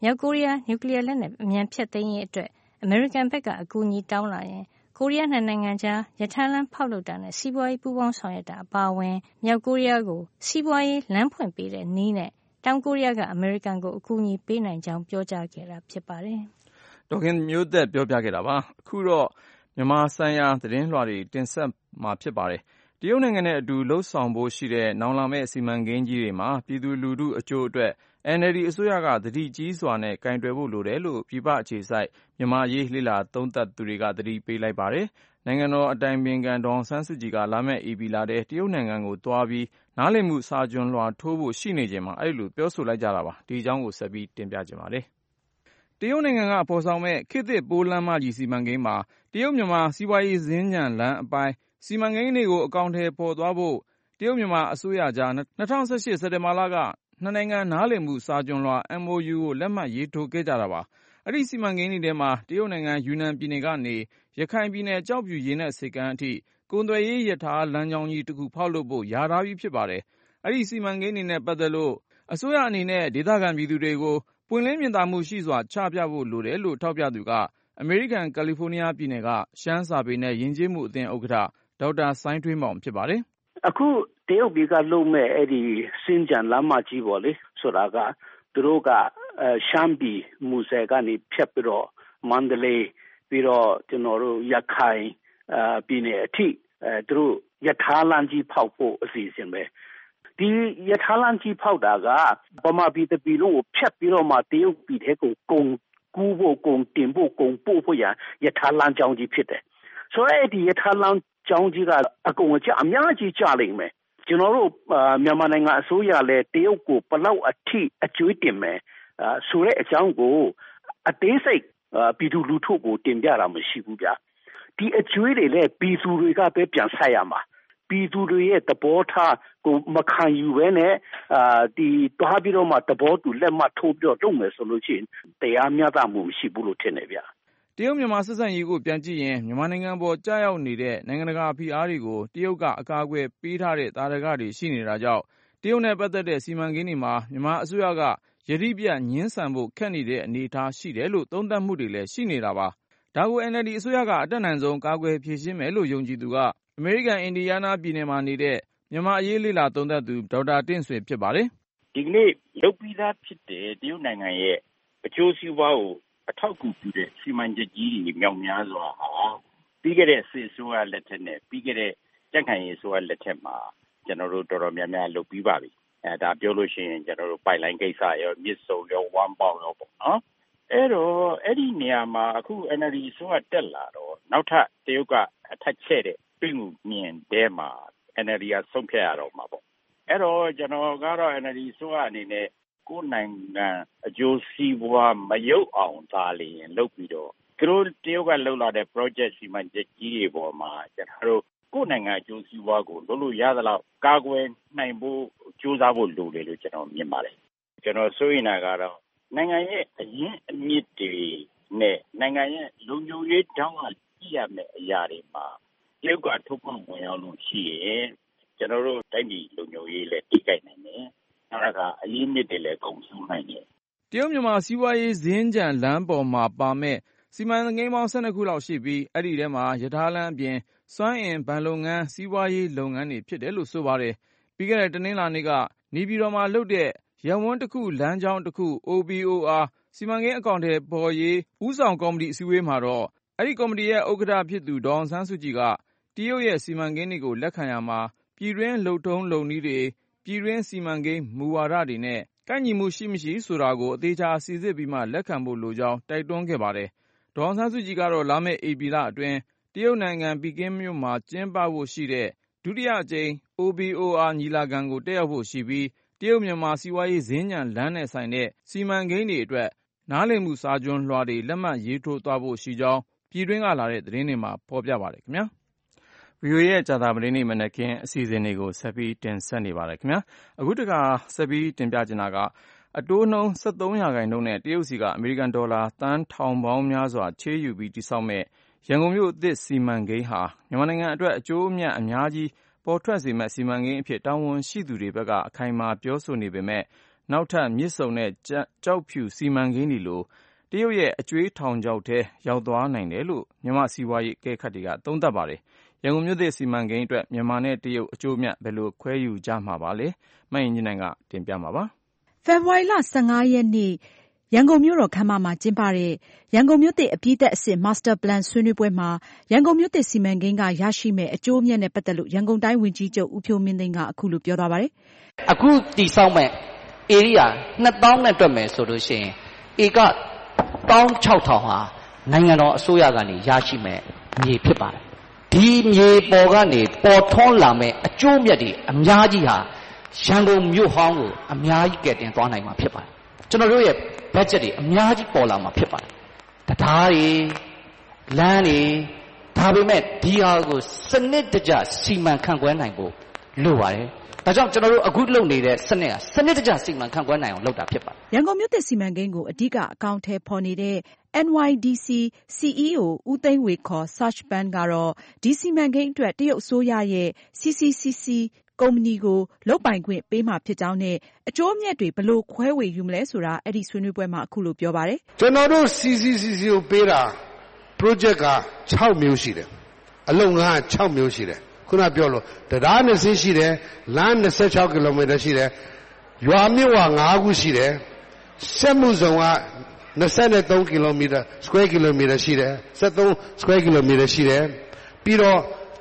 မြောက်ကိုရီးယားနျူကလ িয়ার လက်နက်အမြန်ဖျက်သိမ်းရေးအတွက်အမေရိကန်ဘက်ကအကူအညီတောင်းလာရင်ကိုရီးယားနှစ်နိုင်ငံကြားရထားလမ်းဖောက်လုပ်တာနဲ့စီးပွားရေးပူးပေါင်းဆောင်ရွက်တာအပါအဝင်မြောက်ကိုရီးယားကိုစီးပွားရေးလမ်းဖွင့်ပေးတဲ့နည်းနဲ့တောင်ကိုရီးယားကအမေရိကန်ကိုအကူအညီပေးနိုင်ကြောင်းပြောကြားခဲ့တာဖြစ်ပါတယ်။ဒေါခင်မျိုးသက်ပြောပြခဲ့တာပါ။အခုတော့မြန်မာဆိုင်ရာသတင်းလွှာတွေတင်ဆက်မှာဖြစ်ပါတယ်။တရုတ်နိုင်ငံနဲ့အတူလှုပ်ဆောင်ဖို့ရှိတဲ့နောင်လာမယ့်စီမံကိန်းကြီးတွေမှာပြည်သူလူထုအကျိုးအတွက် NLD အစိုးရကသတိကြီးစွာနဲ့ကင်တွယ်ဖို့လိုတယ်လို့ပြည်ပအခြေစိုက်မြန်မာရေးလေ့လာသုံးသပ်သူတွေကသတိပေးလိုက်ပါတယ်။နိုင်ငံတော်အတိုင်ပင်ခံဒေါ်အောင်ဆန်းစုကြည်ကလာမယ့်ဧပြီလထဲတရုတ်နိုင်ငံကိုသွားပြီးနားလည်မှုစာချွန်လွှာထိုးဖို့ရှိနေချိန်မှာအဲဒီလိုပြောဆိုလိုက်ကြတာပါ။ဒီအကြောင်းကိုဆက်ပြီးတင်ပြကြပါမယ်။တရုတ်နိုင်ငံကဖော်ဆောင်မဲ့ခေတ်သစ်ပိုးလမ်းမကြီးစီမံကိန်းမှာတရုတ်မြန်မာစီးပွားရေးစင်္ကြန်လမ်းအပိုင်းစီမံကိန်းတွေကိုအကောင်အထည်ဖော်သွားဖို့တရုတ်မြန်မာအစိုးရကြား2018စက်တင်ဘာလကနှစ်နိုင်ငံနားလည်မှုစာချွန်လွှာ MOU ကိုလက်မှတ်ရေးထိုးခဲ့ကြတာပါ။အဲဒီစီမံကိန်းတွေထဲမှာတရုတ်နိုင်ငံယူနန်ပြည်နယ်ကနေရခိုင်ပြည်နယ်ကျောက်ဖြူရေနက်ဆိပ်ကမ်းအထိကုန်သွယ်ရေးရထားလမ်းကြောင်းကြီးတစ်ခုဖောက်လုပ်ဖို့ယာထားပြီးဖြစ်ပါတယ်။အဲဒီစီမံကိန်းတွေနဲ့ပတ်သက်လို့အစိုးရအနေနဲ့ဒေသခံပြည်သူတွေကိုပွင့်လင်းမြင်သာမှုရှိစွာချပြဖို့လိုတယ်လို့ထောက်ပြသူကအမေရိကန်ကယ်လီဖိုးနီးယားပြည်နယ်ကရှမ်းစာပေနဲ့ယဉ်ကျေးမှုအသင်းဥက္ကဋ္ဌဒေါက်တာစိုင်းထွေးမောင်ဖြစ်ပါတယ်။အခုတရုတ်ပြည်ကလုပ်မဲ့အဲ့ဒီစင်ကြံလမ်းမကြီးပေါ့လေဆိုတာကသူတို့ကရှမ်းပြည်မူဆယ်ကနေဖြတ်ပြီးတော့မန္တလေးပြီးတော့ကျွန်တော်တို့ရခိုင်ပြည်နယ်အထိသူတို့ရထားလမ်းကြီးဖောက်ဖို့အစီအစဉ်ပဲဒီရထားလမ်းကြီးဖောက်တာကဗမာပြည်တပြည်လုံးကိုဖြတ်ပြီးတော့မှတရုတ်ပြည်ထဲကိုကုန်ကူးဖို့ကုန်တင်ဖို့ကုန်ပို့ဖို့ရထားလမ်းကြောင်းကြီးဖြစ်တယ်ဆိုတော့အဲ့ဒီရထားလမ်းကြောင်းကြီးကအကုန်အကျအများကြီးကျလိမ့်မယ်ကျွန်တော်တို့မြန်မာနိုင်ငံအစိုးရလည်းတရုတ်ကိုဘလောက်အထိအကျွေးတင်မယ်ဆိုတဲ့အကြောင်းကိုအသေးစိတ်ပြည်သူလူထုကိုတင်ပြတာမရှိဘူးဗျဒီအကျွေးတွေလည်းပြည်သူတွေကပဲပြန်ဆက်ရမှာပြည်သူတွေရဲ့သဘောထားကိုမခံယူဘဲနဲ့ဒီတွားပြီးတော့မှသဘောတူလက်မှတ်ထိုးပြီးတော့လုပ်မယ်ဆိုလို့ရှိရင်တရားမျှတမှုမရှိဘူးလို့ထင်တယ်ဗျတရုတ်မြန်မာဆက်ဆံရေးကိုပြန်ကြည့်ရင်မြန်မာနိုင်ငံပေါ်ကြာရောက်နေတဲ့နိုင်ငံတကာဖိအားတွေကိုတရုတ်ကအကာအကွယ်ပေးထားတဲ့သာဓကတွေရှိနေတာကြောင့်တရုတ်နဲ့ပတ်သက်တဲ့စီမံကိန်းတွေမှာမြန်မာအစိုးရကယတိပြတ်ငြင်းဆန်ဖို့ခက်နေတဲ့အနေအထားရှိတယ်လို့သုံးသပ်မှုတွေလည်းရှိနေတာပါ။ဒါကို NLD အစိုးရကအတက်နိုင်ဆုံးကာကွယ်ဖြေရှင်းမယ်လို့ယုံကြည်သူကအမေရိကန်အင်ဒီယားနားပြည်နယ်မှာနေတဲ့မြန်မာအရေးလေ့လာသုံးသပ်သူဒေါက်တာတင့်ဆွေဖြစ်ပါတယ်။ဒီကနေ့လုပ်ပြီးသားဖြစ်တဲ့တရုတ်နိုင်ငံရဲ့အကျိုးစီးပွားကိုအထောက်အကူပြုတဲ့စီမံချက်ကြီးတွေမြောက်များစွာဟာပြီးခဲ့တဲ့စစ်အစိုးရလက်ထက်နဲ့ပြီးခဲ့တဲ့ကြံ့ခိုင်ရေးအစိုးရလက်ထက်မှာကျွန်တော်တို့တော်တော်များများလုပ်ပြီးပါပြီ။ဒါပြောလို့ရှိရင်ကျွန်တော်တို့ပိုက်လိုင်းကိစ္စရောမြစ်ဆုံရောဝမ်းပေါင်ရောပေါ့နော်။အဲ့တော့အဲ့ဒီနေရာမှာအခု NLD အစိုးရတက်လာတော့နောက်ထပ်တရုတ်ကအထက်ချဲ့တဲ့ပြည်မှုမြင်တဲမှာ NLD ကဆုံးဖြတ်ရတော့မှာပေါ့။အဲ့တော့ကျွန်တော်ကတော့ NLD အစိုးရအနေနဲ့ကိုယ်နိုင်ငံအကျိုးစီးပွားမရုပ်အောင်သာလျင်လုပ်ပြီးတော့သူတို့တရုတ်ကလှုပ်လာတဲ့ project စီမံချက်ကြီးတွေပေါ်မှာကျွန်တော်တို့ကိုယ်နိုင်ငံအကျိုးစီးပွားကိုလုပ်လို့ရသလောက်ကာကွယ်နိုင်ဖို့ကြိုးစားဖို့လိုတယ်လို့ကျွန်တော်မြင်ပါတယ်ကျွန်တော်ဆိုရင်ကတော့နိုင်ငံရဲ့အရင်းအမြစ်တွေနဲ့နိုင်ငံရဲ့လုံခြုံရေးတောင်းကကြည့်ရမယ့်အရာတွေမှာတရုတ်ကထုတ်ဖော်ဝင်ရောက်လို့ရှိရင်ကျွန်တော်တို့တိုင်းပြည်လုံခြုံရေးလည်းတိကျနိုင်တယ်နောက်ကအရင်းမြစ်တွေလည်းကုန်ဆုံးနိုင်တယ်တရုတ်မြန်မာစီးပွားရေးစင်္ကြန်လမ်းပေါ်မှာပါမဲ့စီမံကိန်းပေါင်း12ခုလောက်ရှိပြီးအဲ့ဒီထဲမှာရထားလမ်းအပြင်စွမ်းအင်ဗန်လုပ်ငန်းစီးပွားရေးလုပ်ငန်းတွေဖြစ်တယ်လို့ဆိုပါတယ်ပြီးခဲ့တဲ့တနင်္လာနေ့ကနေပြည်တော်မှာလုပ်တဲ့ရပ်ဝန်းတစ်ခုလမ်းကြောင်းတစ်ခု OBOR စီမံကိန်းအကောင့်ထဲပေါ်ရေးဦးဆောင်ကော်မတီအစည်းအဝေးမှာတော့အဲ့ဒီကော်မတီရဲ့ဥက္ကဋ္ဌဖြစ်သူဒေါ်အောင်ဆန်းစုကြည်ကတရုတ်ရဲ့စီမံကိန်းတွေကိုလက်ခံရမှာပြည်တွင်းလုပ်ထုံးလုပ်နည်းတွေပြည်တွင်းစီမံကိန်းမူဝါဒတွေနဲ့ကိုက်ညီမှုရှိမရှိဆိုတာကိုအသေးချာစိစစ်ပြီးမှလက်ခံဖို့လိုကြောင်းတိုက်တွန်းခဲ့ပါတယ်။ဒေါ်အောင်ဆန်းစုကြည်ကတော့လာမယ့်ဧပြီလအတွင်းတရုတ်နိုင်ငံပီကင်းမြို့မှာကျင်းပဖို့ရှိတဲ့ဒုတိယအကြိမ် OBOR ညီလာခံကိုတက်ရောက်ဖို့ရှိပြီးတရုတ်မြန်မာစီးပွားရေးစင်္ကြန်လမ်းနဲ့ဆိုင်တဲ့စီမံကိန်းတွေအတွက်နားလည်မှုစာချွန်လွှာတွေလက်မှတ်ရေးထိုးသွားဖို့ရှိကြောင်းပြည်တွင်းကလာတဲ့သတင်းတွေမှာဖော်ပြပါတယ်ခင်ဗျာ။ VOA ရဲ့ကြာသပတေးနေ့မနက်ခင်းအစီအစဉ်တွေကိုဆက်ပြီးတင်ဆက်နေပါတယ်ခင်ဗျာအခုတခါဆက်ပြီးတင်ပြချင်တာကအတိုးနှုန်း 73% နဲ့တရုတ်စီကအမေရိကန်ဒေါ်လာသန်းထောင်ပေါင်းများစွာချေးယူပြီးတည်ဆောက်မဲ့ရန်ကုန်မြို့အသစ်စီမံကိန်းဟာမြန်မာနိုင်ငံအတွက်အကျိုးအမြတ်အများကြီးပေါ်ထွက်စေမဲ့စီမံကိန်းအဖြစ်တာဝန်ရှိသူတွေဘက်ကအခိုင်အမာပြောဆိုနေပေမဲ့နောက်ထပ်မြစ်ဆုံနဲ့ကျောက်ဖြူစီမံကိန်းတွေလိုတရုတ်ရဲ့အကြွေးထောင်ချောက်ထဲရောက်သွားနိုင်တယ်လို့မြန်မာစီးပွားရေးအကဲခတ်တွေကသုံးသပ်ပါတယ်။ရန်ကုန်မြို့သစ်စီမံကိန်းအတွက်မြန်မာနဲ့တရုတ်အကျိုးအမြတ်ဘယ်လိုခွဲယူကြမှာပါလဲ။မအင်ကြင်းနိုင်ကတင်ပြမှာပါ။ဖေဖော်ဝါရီလ15ရက်နေ့ရန်ကုန်မြို့တော်ခမ်းမမှာကျင်းပတဲ့ရန်ကုန်မြို့သစ်အပြီးသတ်အဆင့် Master Plan ဆွေးနွေးပွဲမှာရန်ကုန်မြို့သစ်စီမံကိန်းကရရှိမယ့်အကျိုးအမြတ်နဲ့ပတ်သက်လို့ရန်ကုန်တိုင်းဝန်ကြီးချုပ်ဦးဖြိုးမင်းသိန်းကအခုလိုပြောသွားပါတယ်။အခုတည်ဆောက်မဲ့ area 2000နဲ့တွက်မယ်ဆိုလို့ရှိရင်ဧက16000ဟာနိုင်ငံတော်အစိုးရကနေရရှိမဲ့မြေဖြစ်ပါတယ်။ဒီမြေပေါ်ကနေပေါ်ထွန်းလာမဲ့အကျိုးအမြတ်တွေအများကြီးဟာရန်ကုန်မြို့ဟောင်းကိုအများကြီးကယ်တင်သွားနိုင်မှာဖြစ်ပါတယ်။ကျွန်တော်တို့ရဲ့ဘတ်ဂျက်တွေအများကြီးပေါ်လာမှာဖြစ်ပါတယ်။တရားတွေလမ်းတွေဒါပေမဲ့ဒီဟာကိုစနစ်တကျစီမံခန့်ခွဲနိုင်ဖို့လိုပါတယ်။ဒါကြောင့်ကျွန်တော်တို့အခုလုပ်နေတဲ့စနစ်ဟာစနစ်တကျစီမံခန့်ခွဲနိုင်အောင်လုပ်တာဖြစ်ပါတယ်။ရန်ကုန်မြို့သစ်စီမံကိန်းကိုအဓိကအကောင့်ထဲပေါ်နေတဲ့ NYDC CEO ဦးသိန်းဝေခေါ် Search Band ကတော့ဒီစီမံကိန်းအတွက်တရုတ်အစိုးရရဲ့ CCCC ကုမ္ပဏီကိုလုပ်ပိုင်ခွင့်ပေးမှာဖြစ်ကြောင်းနဲ့အကျိုးအမြတ်တွေဘယ်လိုခွဲဝေယူမလဲဆိုတာအဲ့ဒီဆွေးနွေးပွဲမှာအခုလိုပြောပါတယ်။ကျွန်တော်တို့ CCCC ကိုပေးတာ project က6မျိုးရှိတယ်။အလုပ်ငန်းက6မျိုးရှိတယ်။ခုနပြောလို့တရား20ရှိတယ်။လမ်း26ကီလိုမီတာရှိတယ်။ရွာမြို့က5ခုရှိတယ်။စက်မှုဇုံက23ကီလိုမီတာ square ကီလိုမီတာရှိတယ်။73 square ကီလိုမီတာရှိတယ်။ပြီးတော့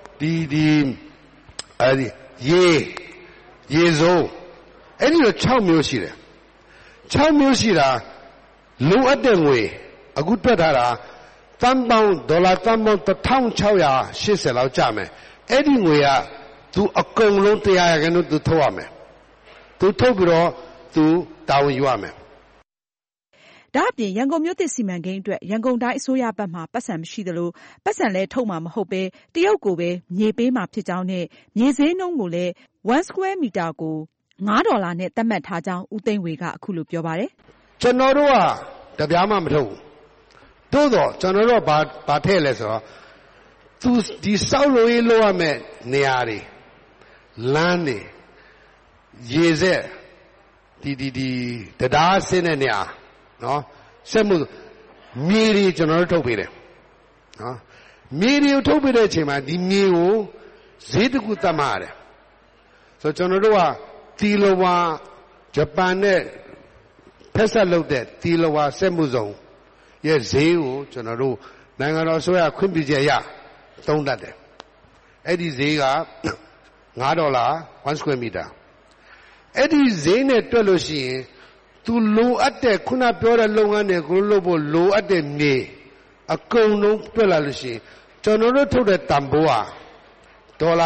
ရေစိုးအဲ့ဒီတော့6မျိုးရှိတယ်6မျိုးရှိတာလိုအပ်တဲ့ငွေအခုတွက်ထားတာတန်ပေါင်းဒေါ်လာတန်ပေါင်း1680လောက်ကျမယ်အဲ့ဒီငွေကသူအကုန်လုံး100ခန့်သူထုတ်ရမယ်သူထုတ်ပြီးတော့သူတာဝန်ယူရမယ်ဒါအပြင်ရန်ကုန်မြို့သစ်စီမံကိန်းအတွက်ရန်ကုန်တိုင်းအစိုးရဘက်မှပတ်စံမရှိသလိုပတ်စံလည်းထုတ်မှာမဟုတ်ပဲတရုတ်ကိုပဲမြေပေးမှာဖြစ်ကြောင်းနဲ့မြေဈေးနှုန်းကိုလည်း1 square meter ကို$5နဲ့သတ်မှတ်ထားကြောင်းဦးသိန်းဝေကအခုလိုပြောပါတယ်ကျွန်တော်တို့ကတပြားမှမထုတ်ဘူးသို့တော့ကျွန်တော်တို့ဘာထည့်လဲဆိုတော့သူဒီစောက်လို့ရေးလို့ရမယ်နေရာတွေလမ်းတွေရေစက်ဒီတရားစင်းတဲ့နေရာနော်စက်မှုမြေတွေကျွန်တော်တို့ထုတ်ပေးတယ်နော်မြေတွေကိုထုတ်ပေးတဲ့အချိန်မှာဒီမြေကိုဈေးတစ်ခုသတ်မှတ်ရတယ်ဆိုတော့ကျွန်တော်တို့ကတီလဝါဂျပန်နဲ့ဖက်ဆက်လုပ်တဲ့တီလဝါစက်မှုစုံရဲ့ဈေးကိုကျွန်တော်တို့နိုင်ငံတော်အစိုးရခွင့်ပြုချက်ရသုံးတတ်တယ်အဲ့ဒီဈေးက$5 1 square meter အဲ့ဒီဈေးနဲ့တွက်လို့ရှိရင်သူလိုအပ်တဲ့ခုနပြောတဲ့လုပ်ငန်းတွေကိုလုပ်ဖို့လိုအပ်တဲ့မြေအကုန်လုံးတွက်လာလို့ရှိရင်ကျွန်တော်တို့ထုတ်တဲ့တန်ဖိုးဟာဒေါ်လာ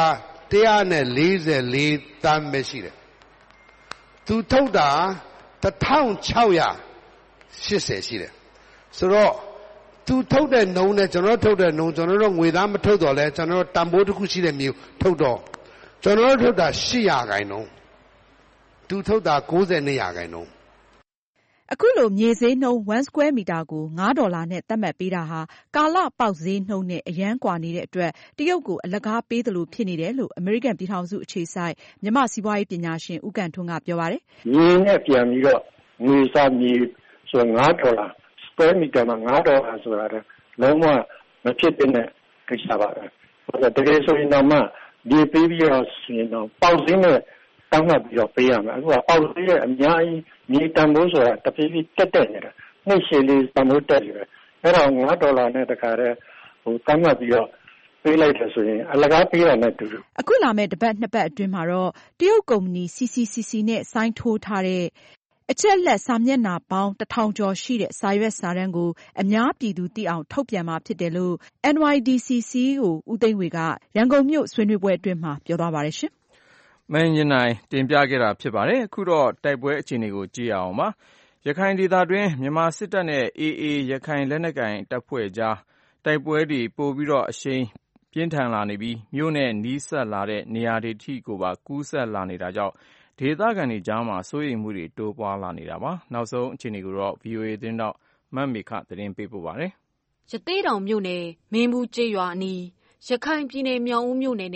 144သန်းပဲရှိတယ်သူထုတ်တာ1680ရှိတယ်ဆိုတော့သူထုတ်တဲ့နှုန်းနဲ့ကျွန်တော်ထုတ်တဲ့နှုန်းကျွန်တော်တို့ငွေသားမထုတ်တော့လဲကျွန်တော်တို့တန်ဖိုးတစ်ခုရှိတဲ့မြေထုတ်တော့ကျွန်တော်တို့ထုတ်တာ8%သူထုတ်တာ92% အခုလိုမြေဈေးနှုန်း1 square meter ကို$5နဲ့သတ်မှတ်ပေးတာဟာကာလပေါက်ဈေးနှုန်းနဲ့အရန်ကွာနေတဲ့အတွက်တရုတ်ကိုအလကားပေးသလိုဖြစ်နေတယ်လို့အမေရိကန်ပြည်ထောင်စုအခြေစိုက်မြန်မာစီးပွားရေးပညာရှင်ဦးကန်ထွန်းကပြောပါတယ်။မြေနဲ့ပြန်ပြီးတော့ငွေစားမြေဆို$5 square meter မှာ$5ဆိုတာလုံးဝမဖြစ်တဲ့ကိစ္စပါပဲ။တကယ်ဆိုရင်တော့မှဒီပေးပြီးတော့ဆိုရင်တော့ပေါက်ဈေးနဲ့တောင်းမှပြီးတော့ပေးရမယ်အခုကပေါက်ဈေးရဲ့အများကြီးမြေတန်ဖိုးဆိုတာတဖြည်းဖြည်းတက်နေတာနှိမ့်ရှည်လေးတန်ဖိုးတက်နေတယ်အဲ့တော့$5နဲ့တခါတည်းတောင်းမှပြီးတော့ပေးလိုက်တယ်ဆိုရင်အလကားပေးရမယ်တူတူအခုလာမဲ့တစ်ပတ်နှစ်ပတ်အတွင်းမှာတော့တရုတ်ကုမ္ပဏီ CCCC နဲ့ဆိုင်းထိုးထားတဲ့အချက်လက်စာမျက်နှာပေါင်း1000ကျော်ရှိတဲ့စာရွက်စာတမ်းကိုအများပြည်သူသိအောင်ထုတ်ပြန်မှာဖြစ်တယ်လို့ NYDC CEO ဦးသိန်းဝေကရန်ကုန်မြို့ဆွေးနွေးပွဲအတွင်းမှာပြောသွားပါတယ်ရှင်မင်းရင်နိုင်တင်ပြခဲ့တာဖြစ်ပါတယ်အခုတော့တိုက်ပွဲအခြေအနေကိုကြည့်ရအောင်ပါရခိုင်ဒေသတွင်းမြန်မာစစ်တပ်နဲ့ AA ရခိုင်လက်နက်ကိုင်တပ်ဖွဲ့ကြားတိုက်ပွဲတွေပိုပြီးတော့အရှိန်ပြင်းထန်လာနေပြီးမြို့နဲ့နီးစပ်လာတဲ့နေရာတွေထိကိုပါကူးစက်လာနေတာကြောင့်ဒေသခံတွေကြားမှာစိုးရိမ်မှုတွေတိုးပွားလာနေတာပါနောက်ဆုံးအခြေအနေကိုတော့ VOA သတင်းတောက်မတ်မေခသတင်းပေးပို့ပါတယ်ရသေ့တောင်မြို့နယ်မင်းဘူးကျေးရွာအနီးရခိုင်ပြည်နယ်မြောက်ဦးမြို့နယ်နဲ့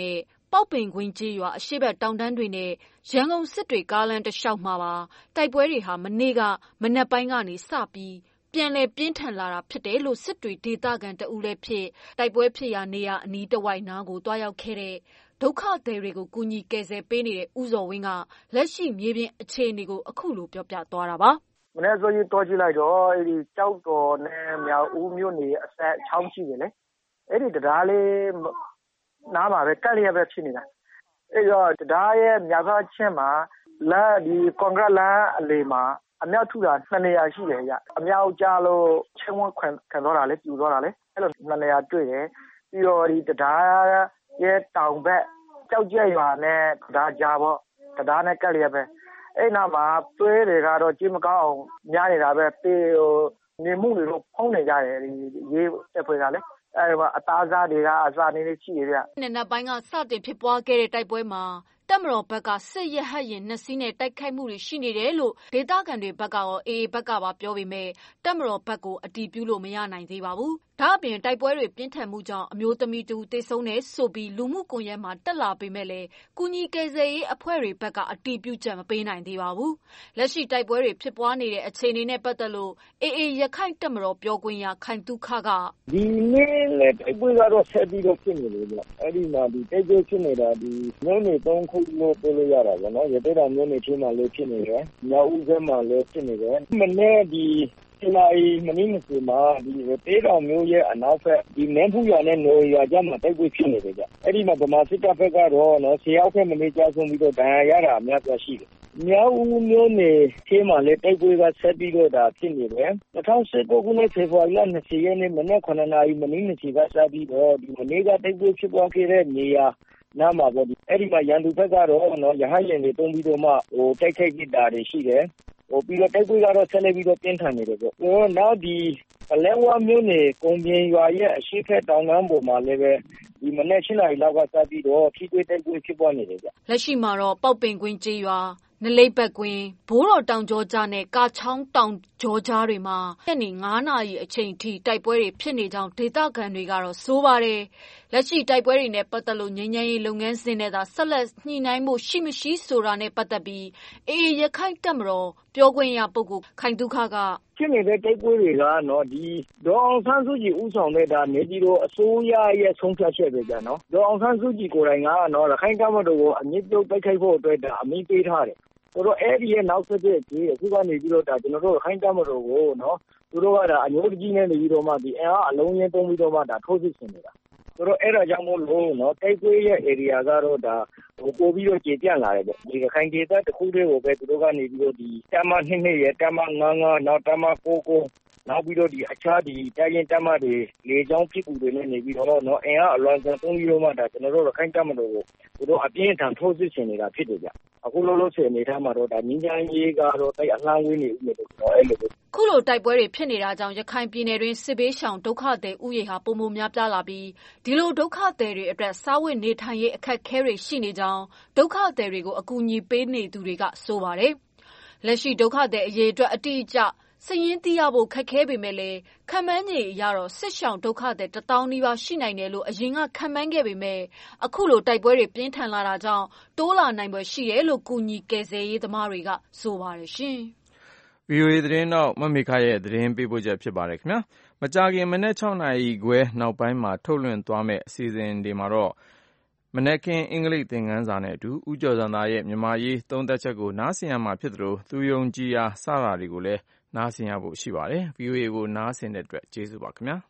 ပေါက်ပင်ကွင်းကျေးရွာအရှေ့ဘက်တောင်တန်းတွေနဲ့ရန်ကုန်စစ်တွေကားလမ်းတစ်လျှောက်မှာပါတိုက်ပွဲတွေဟာမနေ့ကမနက်ပိုင်းကနေစပြီးပြန်လည်ပြင်းထန်လာတာဖြစ်တယ်လို့စစ်တွေဒေသခံတဦးလည်းဖြစ်တိုက်ပွဲဖြစ်ရာနေရာအနီးတစ်ဝိုက်နားကိုတွားရောက်ခဲ့တဲ့ဒုက္ခသည်တွေကိုကူညီကယ်ဆယ်ပေးနေတဲ့ဦးဇော်ဝင်းကလက်ရှိမြေပြင်အခြေအနေကိုအခုလိုပြောပြသွားတာပါမနေ့ဆိုရင်တော့ကြည့်လိုက်တော့အဲ့ဒီကြောက်တော်နဲ့မြောက်ဦးမြို့နယ်အဆက်ချောင်းရှိတယ်လေအဲ့ဒီတရားလေးနားမှာပဲကက်လျက်ပဲဖြစ်နေတာအဲ့တော့တရားရဲ့မြောက်ဘက်ချင်းမှာလာဒီကွန်ဂရက်လန်အလေမှာအမြောက်ထူတာ2နေရာရှိတယ်ဗျအမြောက်ကြလို့ချင်းဝန်းခံတော့တာလေပြူတော့တာလေအဲ့လို2နေရာတွေ့တယ်ပြီးတော့ဒီတရားရဲ့တောင်ဘက်ကြောက်ကြက်ရွာနဲ့တရားကြားပေါ့တရားနဲ့ကက်လျက်ပဲအဲ့နာမှာသွေးတွေကတော့ကြည့်မကောင်းအောင်များနေတာပဲပြီးဟိုနေမှုတွေတော့ဖုံးနေကြတယ်ဒီရေးတက်ဖွဲ့ကလေအဲ့မှာအသားစားတွေကအစာနေနေရှိရဗျ။နှစ်ပိုင်းကစတင်ဖြစ်ပွားခဲ့တဲ့တိုက်ပွဲမှာတပ်မတော်ဘက်ကစစ်ရဟတ်ရင်2စီးနဲ့တိုက်ခိုက်မှုတွေရှိနေတယ်လို့ဒေသခံတွေဘက်ကရောအေအေဘက်ကပါပြောပေမဲ့တပ်မတော်ဘက်ကိုအတည်ပြုလို့မရနိုင်သေးပါဘူး။ဒါ့အပြင်တိုက်ပွဲတွေပြင်းထန်မှုကြောင့်အမျိုးသမီးတူသေဆုံးတယ်ဆိုပြီးလူမှုကွန်ရက်မှာတက်လာပေမဲ့လည်းကုညီကယ်ဆယ်ရေးအဖွဲ့တွေဘက်ကအတည်ပြုချက်မပေးနိုင်သေးပါဘူး။လက်ရှိတိုက်ပွဲတွေဖြစ်ပွားနေတဲ့အခြေအနေနဲ့ပတ်သက်လို့အေအေရခိုင်တပ်မတော်ပြောခွင့်ရခိုင်တုခကဒီနေ့လည်းတိုက်ပွဲကတော့ဆက်ပြီးတော့ဖြစ်နေလို့ဗျ။အဲ့ဒီမှာဒီတိုက်ပွဲဖြစ်နေတာဒီမျိုးနေ3ခုလို့ပြောလို့ရတာပေါ့နော်။ရသေးတာမျိုးနေချင်းမှလည်းဖြစ်နေတယ်။မြောက်ဦးဘက်မှာလည်းဖြစ်နေတယ်။မနေ့ဒီမင်းမရှိမှာဒီတေးတော်မျိုးရဲ့အနောက်ဘက်ဒီမင်းဖူးရွာနဲ့နိုရွာကြားမှာတိုက်ပွဲဖြစ်နေတယ်ကြ။အဲ့ဒီမှာဗမာစစ်တပ်ဘက်ကတော့နော်10ယောက်ခန့်မနေကြဆုံးပြီးတော့ဒဏ်ရာရတာအများကြီးရှိတယ်။မြောက်ဦးမျိုးနေချင်းမှာလည်းတိုက်ပွဲကဆက်ပြီးတော့ဒါဖြစ်နေတယ်။2019ခုနှစ်ဖေဖော်ဝါရီလ20ရက်နေ့မနေ့9နာရီမင်းမရှိကစပြီးတော့ဒီမနေ့ကတိုက်ပွဲဖြစ်ပွားခဲ့တဲ့နေရာနားမှာပေါ့ဒီအဲ့ဒီမှာရန်သူဘက်ကတော့နော်ရဟတ်ရင်တွေတုံးပြီးတော့မှဟိုတိုက်ခိုက်ကြတာတွေရှိတယ်ဟိုပြီးတော့တိုက်ပွဲကတော့ဆက်လက်ပြီးတော့ပြင်းထန်နေတယ်ပေါ့နောက်ဒီအလဲဝါမျိုးနေကုန်းပြင်းရွာရဲ့အရှိဖက်တောင်တန်းပေါ်မှာလည်းပဲဒီမနေ့7နာရီလောက်ကစပြီးတော့ထိတွေ့တိုက်ပွဲဖြစ်ပွားနေတယ်ဗျလက်ရှိမှာတော့ပေါက်ပင်ကွင်းကျေးရွာနလိပ်ပတ်ကွင်းဘိုးတော်တောင်ကျောကြားနဲ့ကာချောင်းတောင်ကျောကြားတွေမှာညနေ9နာရီအချိန်ထိတိုက်ပွဲတွေဖြစ်နေကြောင်းဒေသခံတွေကတော့ဆိုပါတယ်လက်ရှိတိုက်ပွဲတွေနဲ့ပတ်သက်လို့ငြိမ်းချမ်းရေးလုပ်ငန်းစဉ်နဲ့သာဆက်လက်ညှိနှိုင်းမှုရှိမရှိဆိုတာနဲ့ပတ်သက်ပြီးအေအေရခိုင်တပ်မတော်ပြောခွင့်ရပုဂ္ဂိုလ်ခိုင်ဒုက္ခကဖြစ်နေတဲ့တိုက်ပွဲတွေကနော်ဒီဒေါ်အောင်ဆန်းစုကြည်ဦးဆောင်တဲ့ဒါနေပြည်တော်အစိုးရရဲ့ဆုံးဖြတ်ချက်ပဲကြာနော်ဒေါ်အောင်ဆန်းစုကြည်ကိုယ်တိုင်ကနော်ရခိုင်တပ်မတော်ကိုအမြင့်ပြုတ်တိုက်ခိုက်ဖို့အတွက်ဒါအမိန့်ပေးထားတယ်ဆိုတော့အဲ့ဒီရဲ့နောက်ဆက်တဲ့ကြီးအခုကနေပြီးတော့ဒါကျွန်တော်တို့ခိုင်းတမတော်ကိုနော်သူတို့ကဒါအမျိုးကြီးနဲ့နေပြီးတော့မှဒီအင်အားအလုံးရင်းသုံးပြီးတော့မှဒါထိုးစစ်ဆင်နေတာဆိုတော့အဲ့ဒါကြောင့်မို့လို့နော်တိုက်ပွဲရဲ့ area ကတော့ဒါဟိုပို့ပြီးတော့ကျေပြန့်လာတယ်ပေါ့ဒီခိုင်ဒေသတစ်ခုတည်းကိုပဲသူတို့ကနေပြီးတော့ဒီတမ2ရဲ့တမ99နောက်တမ99နောက်ပြီးတော့ဒီအခြားဒီတိုင်းရင်တမတွေလေချောင်းဖြစ်ကူတွေနဲ့နေပြီးတော့နော်အင်အားအလွန်ဆုံးသုံးပြီးတော့မှဒါကျွန်တော်တို့ခိုင်းတမတော်ကိုသူတို့အပြင်းထန်ထိုးစစ်ဆင်နေတာဖြစ်တယ်ဗျအခုလောလောဆယ်အနေထားမှာတော့ဒါငင်းချမ်းရေးကတော့တိုက်အလှမ်းဝေးနေဦးမယ်လို့တော့အဲ့လိုပဲခုလိုတိုက်ပွဲတွေဖြစ်နေတာကြောင့်ရခိုင်ပြည်နယ်တွင်စစ်ဘေးရှောင်ဒုက္ခသည်ဥယျာဉ်ဟာပုံမများပြားလာပြီးဒီလိုဒုက္ခသည်တွေအတွက်စားဝတ်နေထိုင်ရေးအခက်အခဲတွေရှိနေကြောင်းဒုက္ခသည်တွေကိုအကူအညီပေးနေသူတွေကဆိုပါတယ်လက်ရှိဒုက္ခသည်အရေးအတွက်အတိအကျစည်ရင်းသိရဖို့ခက်ခဲပေမဲ့လည်းခံမှန်းကြီးရတော့စစ်ရှောင်ဒုက္ခသည်1000နီးပါးရှိနိုင်တယ်လို့အရင်ကခံမှန်းခဲ့ပေမဲ့အခုလိုတိုက်ပွဲတွေပြင်းထန်လာတာကြောင့်တိုးလာနိုင်ပွဲရှိတယ်လို့ကုညီကယ်ဆယ်ရေးသမားတွေကဆိုပါတယ်ရှင်။ VOA သတင်းတော့မမေခရဲ့သတင်းပေးပို့ချက်ဖြစ်ပါတယ်ခင်ဗျာ။မကြာခင်မနေ့6နာရီခွဲနောက်ပိုင်းမှာထုတ်လွှင့်သွားမယ့်အစီအစဉ်တွေမှာတော့မနက်ခင်းအင်္ဂလိပ်သင်ခန်းစာနဲ့အတူဦးကျော်ဇံသာရဲ့မြန်မာရေးသုံးသပ်ချက်ကိုနားဆင်ရမှာဖြစ်သလိုသူယုံကြည်ရာစတာတွေကိုလည်းနားဆင်ရဖို့ရှိပါတယ်။ VOA ကိုနားဆင်တဲ့အတွက်ကျေးဇူးပါခင်ဗျာ။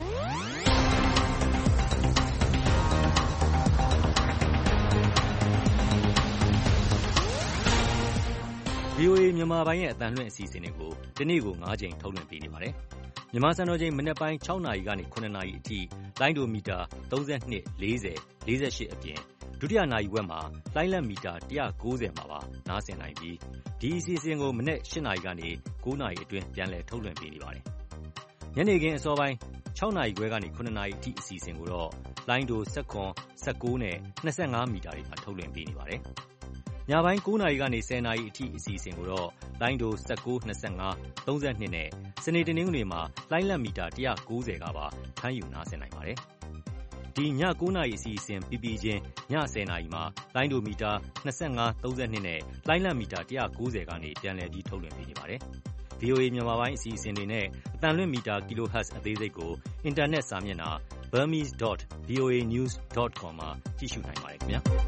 VOA မြန်မာပိုင်းရဲ့အသံလွှင့်အစီအစဉ်တွေကိုဒီနေ့ကို9ချိန်ထုတ်လွှင့်ပေးနေပါတယ်။မြန်မာစံတော်ချိန်မနက်ပိုင်း6နာရီကနေ9နာရီအထိလိုင်းဒိုမီတာ32 40 48အပြင်ဒုတိယနာရီဝက်မှာလိုင်းလက်မီတာ190မှာပါနားဆင်နိုင်ပြီးဒီအစီအစဉ်ကိုမနေ့8နာရီကနေ9နာရီအတွင်းပြန်လည်ထုတ်လွှင့်ပေးနေပါတယ်။ညနေခင်းအစောပိုင်း6နာရီခွဲကနေ9နာရီအထိအစီအစဉ်ကိုတော့လိုင်းဒို19နဲ့25မီတာတွေမှာထုတ်လွှင့်ပေးနေပါတယ်။ညပိုင်း9နာရီကနေ10နာရီအထိအစီအစဉ်ကိုတော့လိုင်းဒို19 25 32နဲ့စနေတနင်္ဂနွေမှာလိုင်းလက်မီတာ190ကပါဖမ်းယူနားဆင်နိုင်ပါတယ်။ဒီည9နာရီအစီအစဉ်ပြီးပြီးချင်းည10နာရီမှာလိုင်းဒိုမီတာ25 32နဲ့လိုင်းလံမီတာ190ကနေပြန်လည်ပြီးထုတ်လွှင့်ပေးနေပါတယ်။ VOA မြန်မာပိုင်းအစီအစဉ်တွေနဲ့အတန်လွင့်မီတာ kHz အသေးစိတ်ကိုအင်တာနက်စာမျက်နှာ burmese.voanews.com မှာကြည့်ရှုနိုင်ပါတယ်ခင်ဗျာ။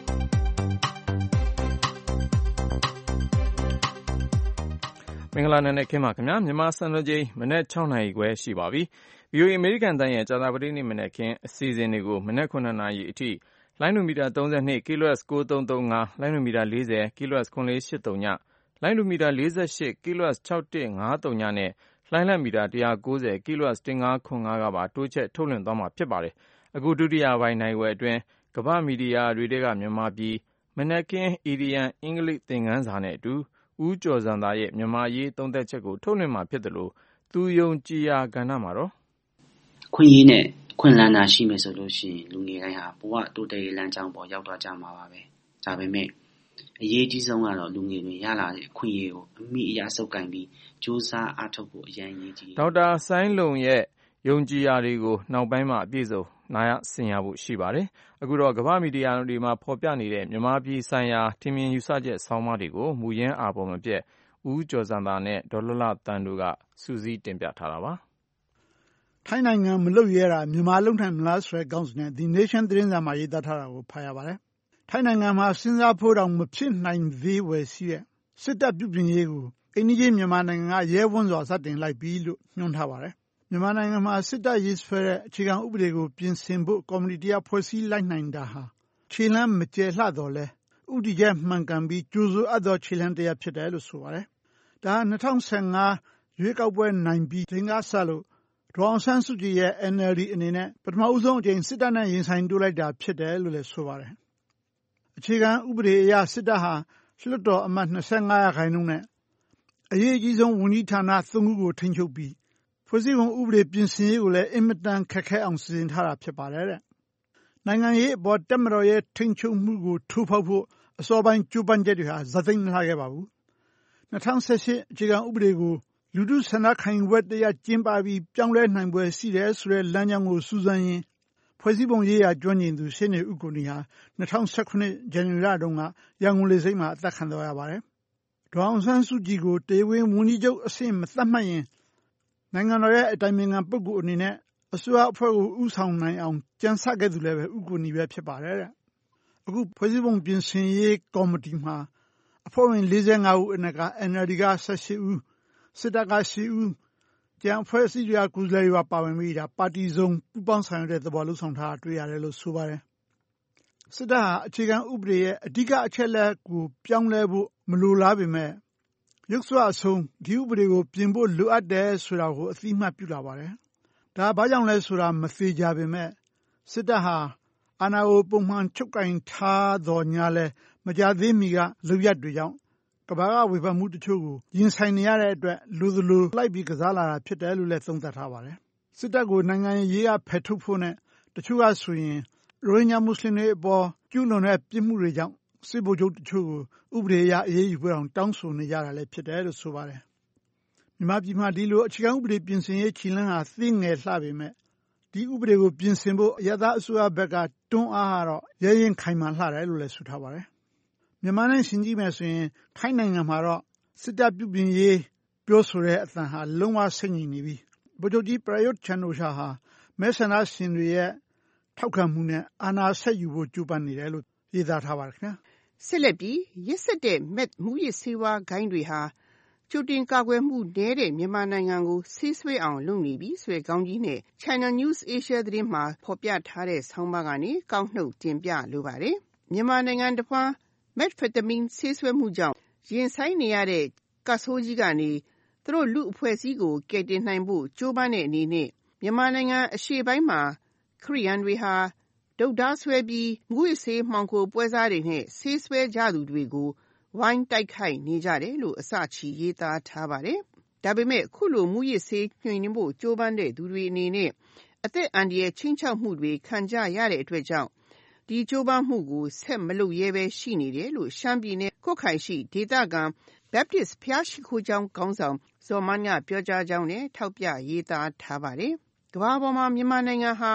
မင်္ဂလာနံနက်ခင်းပါခင်ဗျာမြန်မာစံတော်ချိန်မနက်6နာရီခွဲရှိပါပြီ။ VOA အမေရိကန်တန်ရဲ့ကြာသပတေးနေ့မနက်ခင်းအစီအစဉ်တွေကိုမနက်9နာရီအထိလိုင်းဒိုမီတာ32 kHz 9335လိုင်းဒိုမီတာ40 kHz 9483ညလိုင်းဒိုမီတာ48 kHz 6153ညနဲ့လိုင်းလံမီတာ190 kHz 1505ကပါတိုးချက်ထုတ်လွှင့်သွားမှာဖြစ်ပါတယ်။အခုဒုတိယပိုင်းနိုင်ဝယ်အတွင်းကမ္ဘာမီဒီယာတွေကမြန်မာပြည်မနက်ခင်းအီဒီယံအင်္ဂလိပ်သင်ခန်းစာနဲ့အတူဦးကျော်ဇံသာရဲ့မြန်မာရေးသုံးသပ်ချက်ကိုထုတ်လွှင့်မှာဖြစ်တယ်လို့သူယုံကြည်ရာကဏ္ဍမှာတော့ခွင့်ရေးနဲ့ခွင့်လန်းတာရှိမယ်ဆိုလို့ရှိရင်လူငယ်တိုင်းဟာဘဝတိုးတက်ရေးလမ်းကြောင်းပေါ်ရောက်သွားကြမှာပါပဲ။ဒါပေမဲ့အရေးကြီးဆုံးကတော့လူငယ်တွေရလာတဲ့အခွင့်အရေးကိုအမိအရဆုပ်ကိုင်ပြီးစူးစမ်းအားထုတ်ဖို့အရင်ရေးကြီးဒေါက်တာဆိုင်းလုံရဲ့ယုံကြည်ရာတွေကိုနောက်ပိုင်းမှာအပြည့်စုံနားဆင်ရဖို့ရှိပါတယ်။အခုတော့ကမ္ဘာမီဒီယာတွေမှာဖော်ပြနေတဲ့မြန်မာပြည်ဆိုင်ရာထင်မြင်ယူဆချက်ဆောင်းပါးတွေကိုမူရင်းအာပေါ်မပြတ်ဦးကျော်ဇံသာနဲ့ဒေါ်လှလှသန်းတို့ကစူးစီးတင်ပြထားတာပါ။ထိုင်းနိုင်ငံမလုပ်ရဲတာမြန်မာလုံထိုင်မလားဆိုတဲ့ခေါင်းစဉ်နဲ့ The Nation သတင်းစာမှာရေးသားထားတာကိုဖတ်ရပါတယ်။ထိုင်းနိုင်ငံမှာစဉ်းစားဖို့တောင်မဖြစ်နိုင်သေးဝယ်ရှိတဲ့စစ်တပ်ပြုပြင်ရေးကိုအိန္ဒိယမြန်မာနိုင်ငံကရဲဝန်းစွာစတင်လိုက်ပြီလို့ညွှန်းထားပါတယ်။မြန်မာနိုင်ငံမှာစစ်တပ်ရေးဆွဲတဲ့အခြေခံဥပဒေကိုပြင်ဆင်ဖို့ကော်မတီတရားဖွဲ့စည်းလိုက်နိုင်တာဟာခြေလှမ်းမကျယ်လှတော့လဲဥတီချက်မှန်ကန်ပြီးကြိုးစိုးအပ်သောခြေလှမ်းတရားဖြစ်တယ်လို့ဆိုပါတယ်။ဒါ2015ရွေးကောက်ပွဲနိုင်ပြီးချိန်ကစလို့ဒေါ်အောင်ဆန်းစုကြည်ရဲ့ NLD အနေနဲ့ပထမဦးဆုံးအကြိမ်စစ်တပ်နဲ့ရင်ဆိုင်တိုးလိုက်တာဖြစ်တယ်လို့လည်းဆိုပါတယ်။အခြေခံဥပဒေအရစစ်တပ်ဟာလွှတ်တော်အမတ်25%နဲ့အရေးအကြီးဆုံးဝန်ကြီးဌာန3ခုကိုထိန်းချုပ်ပြီးဖွဲ့စည်းပုံဥပဒေပြင်ဆင်ရေးကိုလည်းအင်မတန်ခက်ခဲအောင်စီစဉ်ထားတာဖြစ်ပါတယ်တဲ့။နိုင်ငံရေးအပေါ်တပ်မတော်ရဲ့ထိန်းချုပ်မှုကိုထိုးဖောက်ဖို့အစောပိုင်းကြိုးပမ်းချက်တွေဟာဇာသိမ်းမလှခဲ့ပါဘူး။2018အခြေခံဥပဒေကိုလူထုဆန္ဒခံယူပွဲတရားကျင်းပပြီးပြောင်းလဲနိုင်ပွဲရှိတယ်ဆိုတဲ့လမ်းကြောင်းကိုစူးစမ်းရင်းဖွဲ့စည်းပုံရေးရာကျွမ်းကျင်သူရှေ့နေဦးကိုနီဟာ2018ဇန်နဝါရီလတုန်းကရန်ကုန်လေဆိပ်မှာအသက်ခံသွားရပါတယ်။ဒေါ်အောင်ဆန်းစုကြည်ကိုတရားဝင်ဝန်ကြီးချုပ်အဆင့်မသတ်မှတ်ရင်နိုင်ငံတော်ရဲ့အတိုင်ပင်ခံပုဂ္ဂိုလ်အနေနဲ့အစိုးရအဖွဲ့ကိုဥဆောင်နိုင်အောင်ကြံစခဲ့သူလည်းပဲဦးကိုနီပဲဖြစ်ပါတယ်တဲ့။အခုဖွဲ့စည်းပုံပြင်ဆင်ရေးကော်မတီမှာအဖွဲ့ဝင်45ဦးအနက်က NLD က18ဦးစစ်တပ်က10ဦးကျန်အဖွဲ့အစည်းတွေကကိုယ်စားလှယ်တွေပါဝင်ပြီးပါတီစုံပူးပေါင်းဆောင်ရွက်တဲ့သဘောလှုပ်ဆောင်ထားတာတွေ့ရတယ်လို့ဆိုပါတယ်။စစ်တပ်ဟာအခြေခံဥပဒေရဲ့အဓိကအချက်လက်ကိုပြောင်းလဲဖို့မလိုလားပေမဲ့ရုပ်စွအဆုံးဒီဥပဒေကိုပြင်ဖို့လိုအပ်တယ်ဆိုတာကိုအသိအမှတ်ပြုလာပါတယ်။ဒါဘာကြောင့်လဲဆိုတာမသေချာပေမဲ့စစ်တပ်ဟာအာဏာကိုပုံမှန်ချုပ်ကင်ထားတော်ညာလဲမကြသေးမီကလုပ်ရက်တွေကြောင့်ကမ္ဘာကဝေဖန်မှုတချို့ကိုရင်ဆိုင်နေရတဲ့အတွက်လိုသလိုလိုက်ပြီးကစားလာတာဖြစ်တယ်လို့လည်းသုံးသပ်ထားပါတယ်။စစ်တပ်ကိုနိုင်ငံရေးကဖယ်ထုတ်ဖို့နဲ့တချို့ကဆိုရင်ရိုဟင်ဂျာမွတ်စလင်တွေအပေါ်ကျူးလွန်တဲ့ပြစ်မှုတွေကြောင့်စစ်ဗိုလ်ချုပ်တချို့ကိုဥပဒေအရအရေးယူဖို့တောင်းဆိုနေကြတာလည်းဖြစ်တယ်လို့ဆိုပါတယ်။မြန်မာပြည်မှာဒီလိုအခြေခံဥပဒေပြင်ဆင်ရေးခြေလှမ်းဟာသိငယ်လှပေမဲ့ဒီဥပဒေကိုပြင်ဆင်ဖို့အရပ်သားအစိုးရဘက်ကတွန်းအားကတော့ရဲရင်ခိုင်မာလှတယ်လို့လည်းဆိုထားပါတယ်။မြန်မာနဲ့ရှင်ကြည့်မယ်ဆိုရင်ထိုင်းနိုင်ငံမှာတော့စစ်တပ်ပြုပြင်ရေးပြောဆိုတဲ့အသံဟာလုံးဝဆိတ်ငြိမ်နေပြီးဗိုလ်ချုပ်ကြီးပရာယွတ်ချန်အိုချာဟာမဲဆန္ဒရှင်တွေရဲ့ထောက်ခံမှုနဲ့အာဏာဆက်ယူဖို့ကြိုးပမ်းနေတယ်လို့ရေးသားထားပါတယ်ခင်ဗျာ။ဆက်လက်ပြီးရစ်စစ်တဲ့မူရစ်ဆေးဝါးဂိုင်းတွေဟာကြိုတင်ကာကွယ်မှုနည်းတဲ့မြန်မာနိုင်ငံကိုဆေးဆွဲအောင်လုပ်နေပြီဆိုတဲ့ခေါင်းကြီးနဲ့ China News Asia သတင်းမှာဖော်ပြထားတဲ့ဆောင်းပါးကနေကောက်နှုတ်တင်ပြလိုပါတယ်။မြန်မာနိုင်ငံတစ်ဝှမ်း Methamphetamine ဆေးဆွဲမှုကြောင့်ရင်ဆိုင်နေရတဲ့ကဆိုးကြီးကနေသူတို့လူအဖွဲ့အစည်းကိုကယ်တင်နိုင်ဖို့ကြိုးပမ်းတဲ့အနေနဲ့မြန်မာနိုင်ငံအရှေ့ပိုင်းမှာခရီးယန်တွေဟာဒုတ်ဓားဆွဲပြီးမူရစ်ဆေးမှောင်ခိုပွဲစားတွေနဲ့ဆေးဆွဲကြသူတွေကိုဝိုင်းတိုက်ခိုက်နေကြတယ်လို့အစချီရေးသားထားပါတယ်။ဒါပေမဲ့ခုလိုမူရစ်ဆေးညှိနှိုင်းဖို့ကြိုးပမ်းတဲ့သူတွေအနေနဲ့အသက်အန္တရာယ်ခြိမ်းခြောက်မှုတွေခံကြရတဲ့အတွက်ကြောင့်ဒီကြိုးပမ်းမှုကိုဆက်မလုပ်ရဲပဲရှိနေတယ်လို့ရှမ်းပြည်နယ်ကွတ်ခိုင်ရှိဒေသခံ Baptist ဘုရားရှိခိုးကျောင်းခေါင်းဆောင်ဇော်မန်းကပြောကြားကြောင်းနဲ့ထောက်ပြရေးသားထားပါတယ်။ကမ္ဘာပေါ်မှာမြန်မာနိုင်ငံဟာ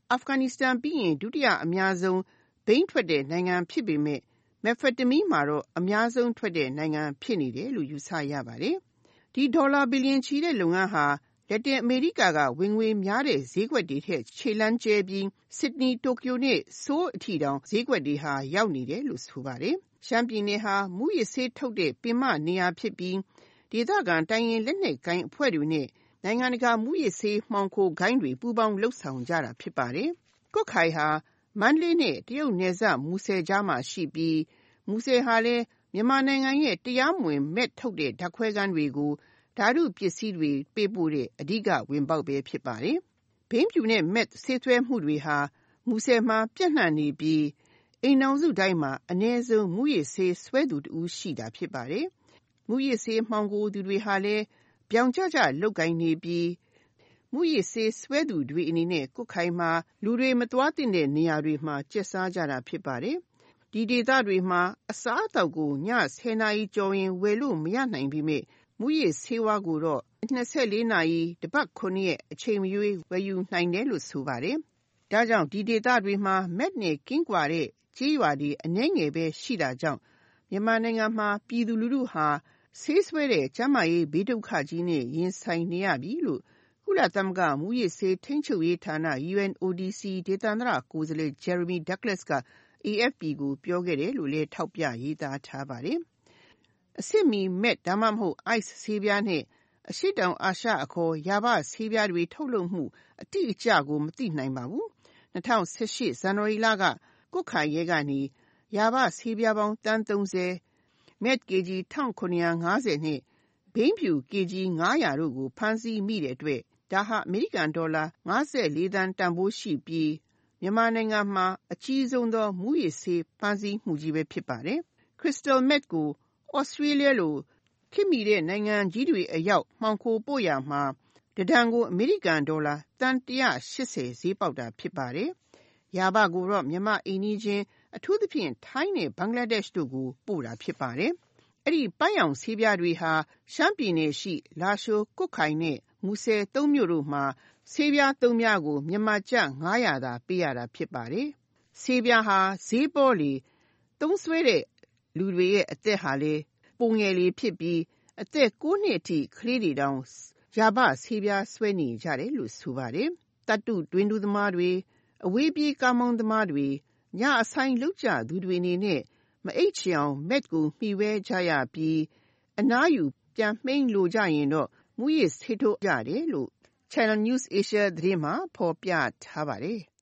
အာဖဂန်နစ္စတန်ပြီးရင်ဒုတိယအများဆုံးဘိန်းထွက်တဲ့နိုင်ငံဖြစ်ပေမဲ့မက်ဖက်တမင်းမှာတော့အများဆုံးထွက်တဲ့နိုင်ငံဖြစ်နေတယ်လို့ယူဆရပါတယ်။ဒီဒေါ်လာဘီလီယံချီတဲ့လုပ်ငန်းဟာလက်တင်အမေရိကကဝင်ငွေများတဲ့ဈေးကွက်တွေထက်ခြေလှမ်းကျဲပြီးဆစ်ဒနီတိုကျိုနဲ့ဆိုးလ်အထိတောင်ဈေးကွက်တွေဟာရောက်နေတယ်လို့ဆိုပါတယ်။ရှမ်းပြည်နယ်ဟာမူရစ်ဆေးထုတ်တဲ့ပင်မနေရာဖြစ်ပြီးဒေသခံတိုင်းရင်းလက်နက်ကိုင်အဖွဲ့တွေနဲ့နိုင်ငံတကာမူရစ်ဆေးမှောင်ခိုဂိုဏ်းတွေပူးပေါင်းလှုပ်ဆောင်ကြတာဖြစ်ပါတယ်။ကွတ်ခိုင်ဟာမန္တလေးနဲ့တရုတ်နယ်စပ်မူဆယ်ကြားမှာရှိပြီးမူဆယ်ဟာလည်းမြန်မာနိုင်ငံရဲ့တရားမဝင်မက်ထုတ်တဲ့ဓာတ်ခွဲခန်းတွေကိုဓာတုပစ္စည်းတွေပေးပို့တဲ့အဓိကဝင်ပေါက်ပဲဖြစ်ပါတယ်။ဘိန်းဖြူနဲ့မက်ဆေးသွဲမှုတွေဟာမူဆယ်မှာပြန့်နှံ့နေပြီးအိမ်အောင်စုတိုင်းမှာအနည်းဆုံးမူရစ်ဆေးဆွဲသူတဦးရှိတာဖြစ်ပါတယ်။မူရစ်ဆေးမှောင်ခိုသူတွေဟာလည်းပြောင်ကျကျလုတ်ကိုင်းနေပြီးမူရစ်ဆေးဆွဲသူတွေအနေနဲ့ကွတ်ခိုင်မှာလူတွေမသွားသင့်တဲ့နေရာတွေမှာကျက်စားကြတာဖြစ်ပါတယ်။ဒီဒေသတွေမှာအစားအသောက်ကိုည10နာရီကျော်ရင်ဝယ်လို့မရနိုင်ပေမဲ့မူရစ်ဆေးဝါးကိုတော့24နာရီတစ်ပတ်9ရက်အချိန်မရွေးဝယ်ယူနိုင်တယ်လို့ဆိုပါတယ်။ဒါကြောင့်ဒီဒေသတွေမှာမက်နဲ့ကင်းကွာတဲ့ကြေးရွာတွေအနည်းငယ်ပဲရှိတာကြောင့်မြန်မာနိုင်ငံမှာပြည်သူလူထုဟာဆေးဆွဲတဲ့ကျန်းမာရေးဘေးဒုက္ခကြီးနဲ့ရင်ဆိုင်နေရပြီလို့ကုလသမဂ္ဂမူရစ်ဆေးထိန်းချုပ်ရေးဌာန UNODC ဒေသန္တရကိုယ်စားလှယ် Jeremy Douglas က AFP ကိုပြောခဲ့တယ်လို့လည်းထောက်ပြရေးသားထားပါတယ်။အဆင့်မီမက်ဒါမှမဟုတ် ICE ဆေးပြားနဲ့အရှေ့တောင်အာရှအခေါ်ယာဘဆေးပြားတွေထုတ်လုပ်မှုအတိအကျကိုမသိနိုင်ပါဘူး။2018ဇန်နဝါရီလကကွတ်ခိုင်ရဲကနေယာဘဆေးပြားပေါင်းတန်း30မက် kg 1750နဲ့ဘိန်းဖြူ kg 900တို့ကိုဖမ်းဆီးမိတဲ့အတွက်ဒါဟာအမေရိကန်ဒေါ်လာ54သန်းတန်ဖိုးရှိပြီးမြန်မာနိုင်ငံမှာအကြီးဆုံးသောမူရစ်ဆေးဖမ်းဆီးမှုကြီးပဲဖြစ်ပါတယ်။ Crystal Meth ကိုAustralia လိုခေတ်မီတဲ့နိုင်ငံကြီးတွေအရောက်မှောင်ခိုပို့ရမှာတတန်ကိုအမေရိကန်ဒေါ်လာတန်180ဈေးပေါက်တာဖြစ်ပါတယ်။ယာဘကိုတော့မြန်မာအိမ်နီးချင်းအထူးသဖြင့်ထိုင်းနဲ့ဘင်္ဂလားဒေ့ရှ်တို့ကိုပို့တာဖြစ်ပါတယ်။အဲ့ဒီပန်းရောင်ဆေးပြားတွေဟာရှမ်းပြည်နယ်ရှိလာရှိုးကွတ်ခိုင်နဲ့မူဆယ်3မြို့တို့မှာဆေးပြား3များကိုမြန်မာကျပ်900သာပေးရတာဖြစ်ပါတယ်။ဆေးပြားဟာဈေးပေါ်လေသုံးဆွဲတဲ့လူတွေရဲ့အသက်ဟာလေပုံငယ်လေးဖြစ်ပြီးအသက်9နှစ်အထိကလေးတွေတောင်ယာဘဆေးပြားဆွဲနေကြတယ်လို့ဆိုပါတယ်။တတ်တုတွင်တူသမားတွေအဝေးပြေးကားမောင်းသမားတွေညအဆိုင်လောက်ကြသူတွေအနေနဲ့မအိတ်ချအောင်မက်ကိုမှီဝဲကြရပြီးအနားယူပြန်မှိန်လိုကြရင်တော့မူရစ်ဆေးထိုးကြတယ်လို့ Channel News Asia သတင်းမှာဖော်ပြထားပါတယ်။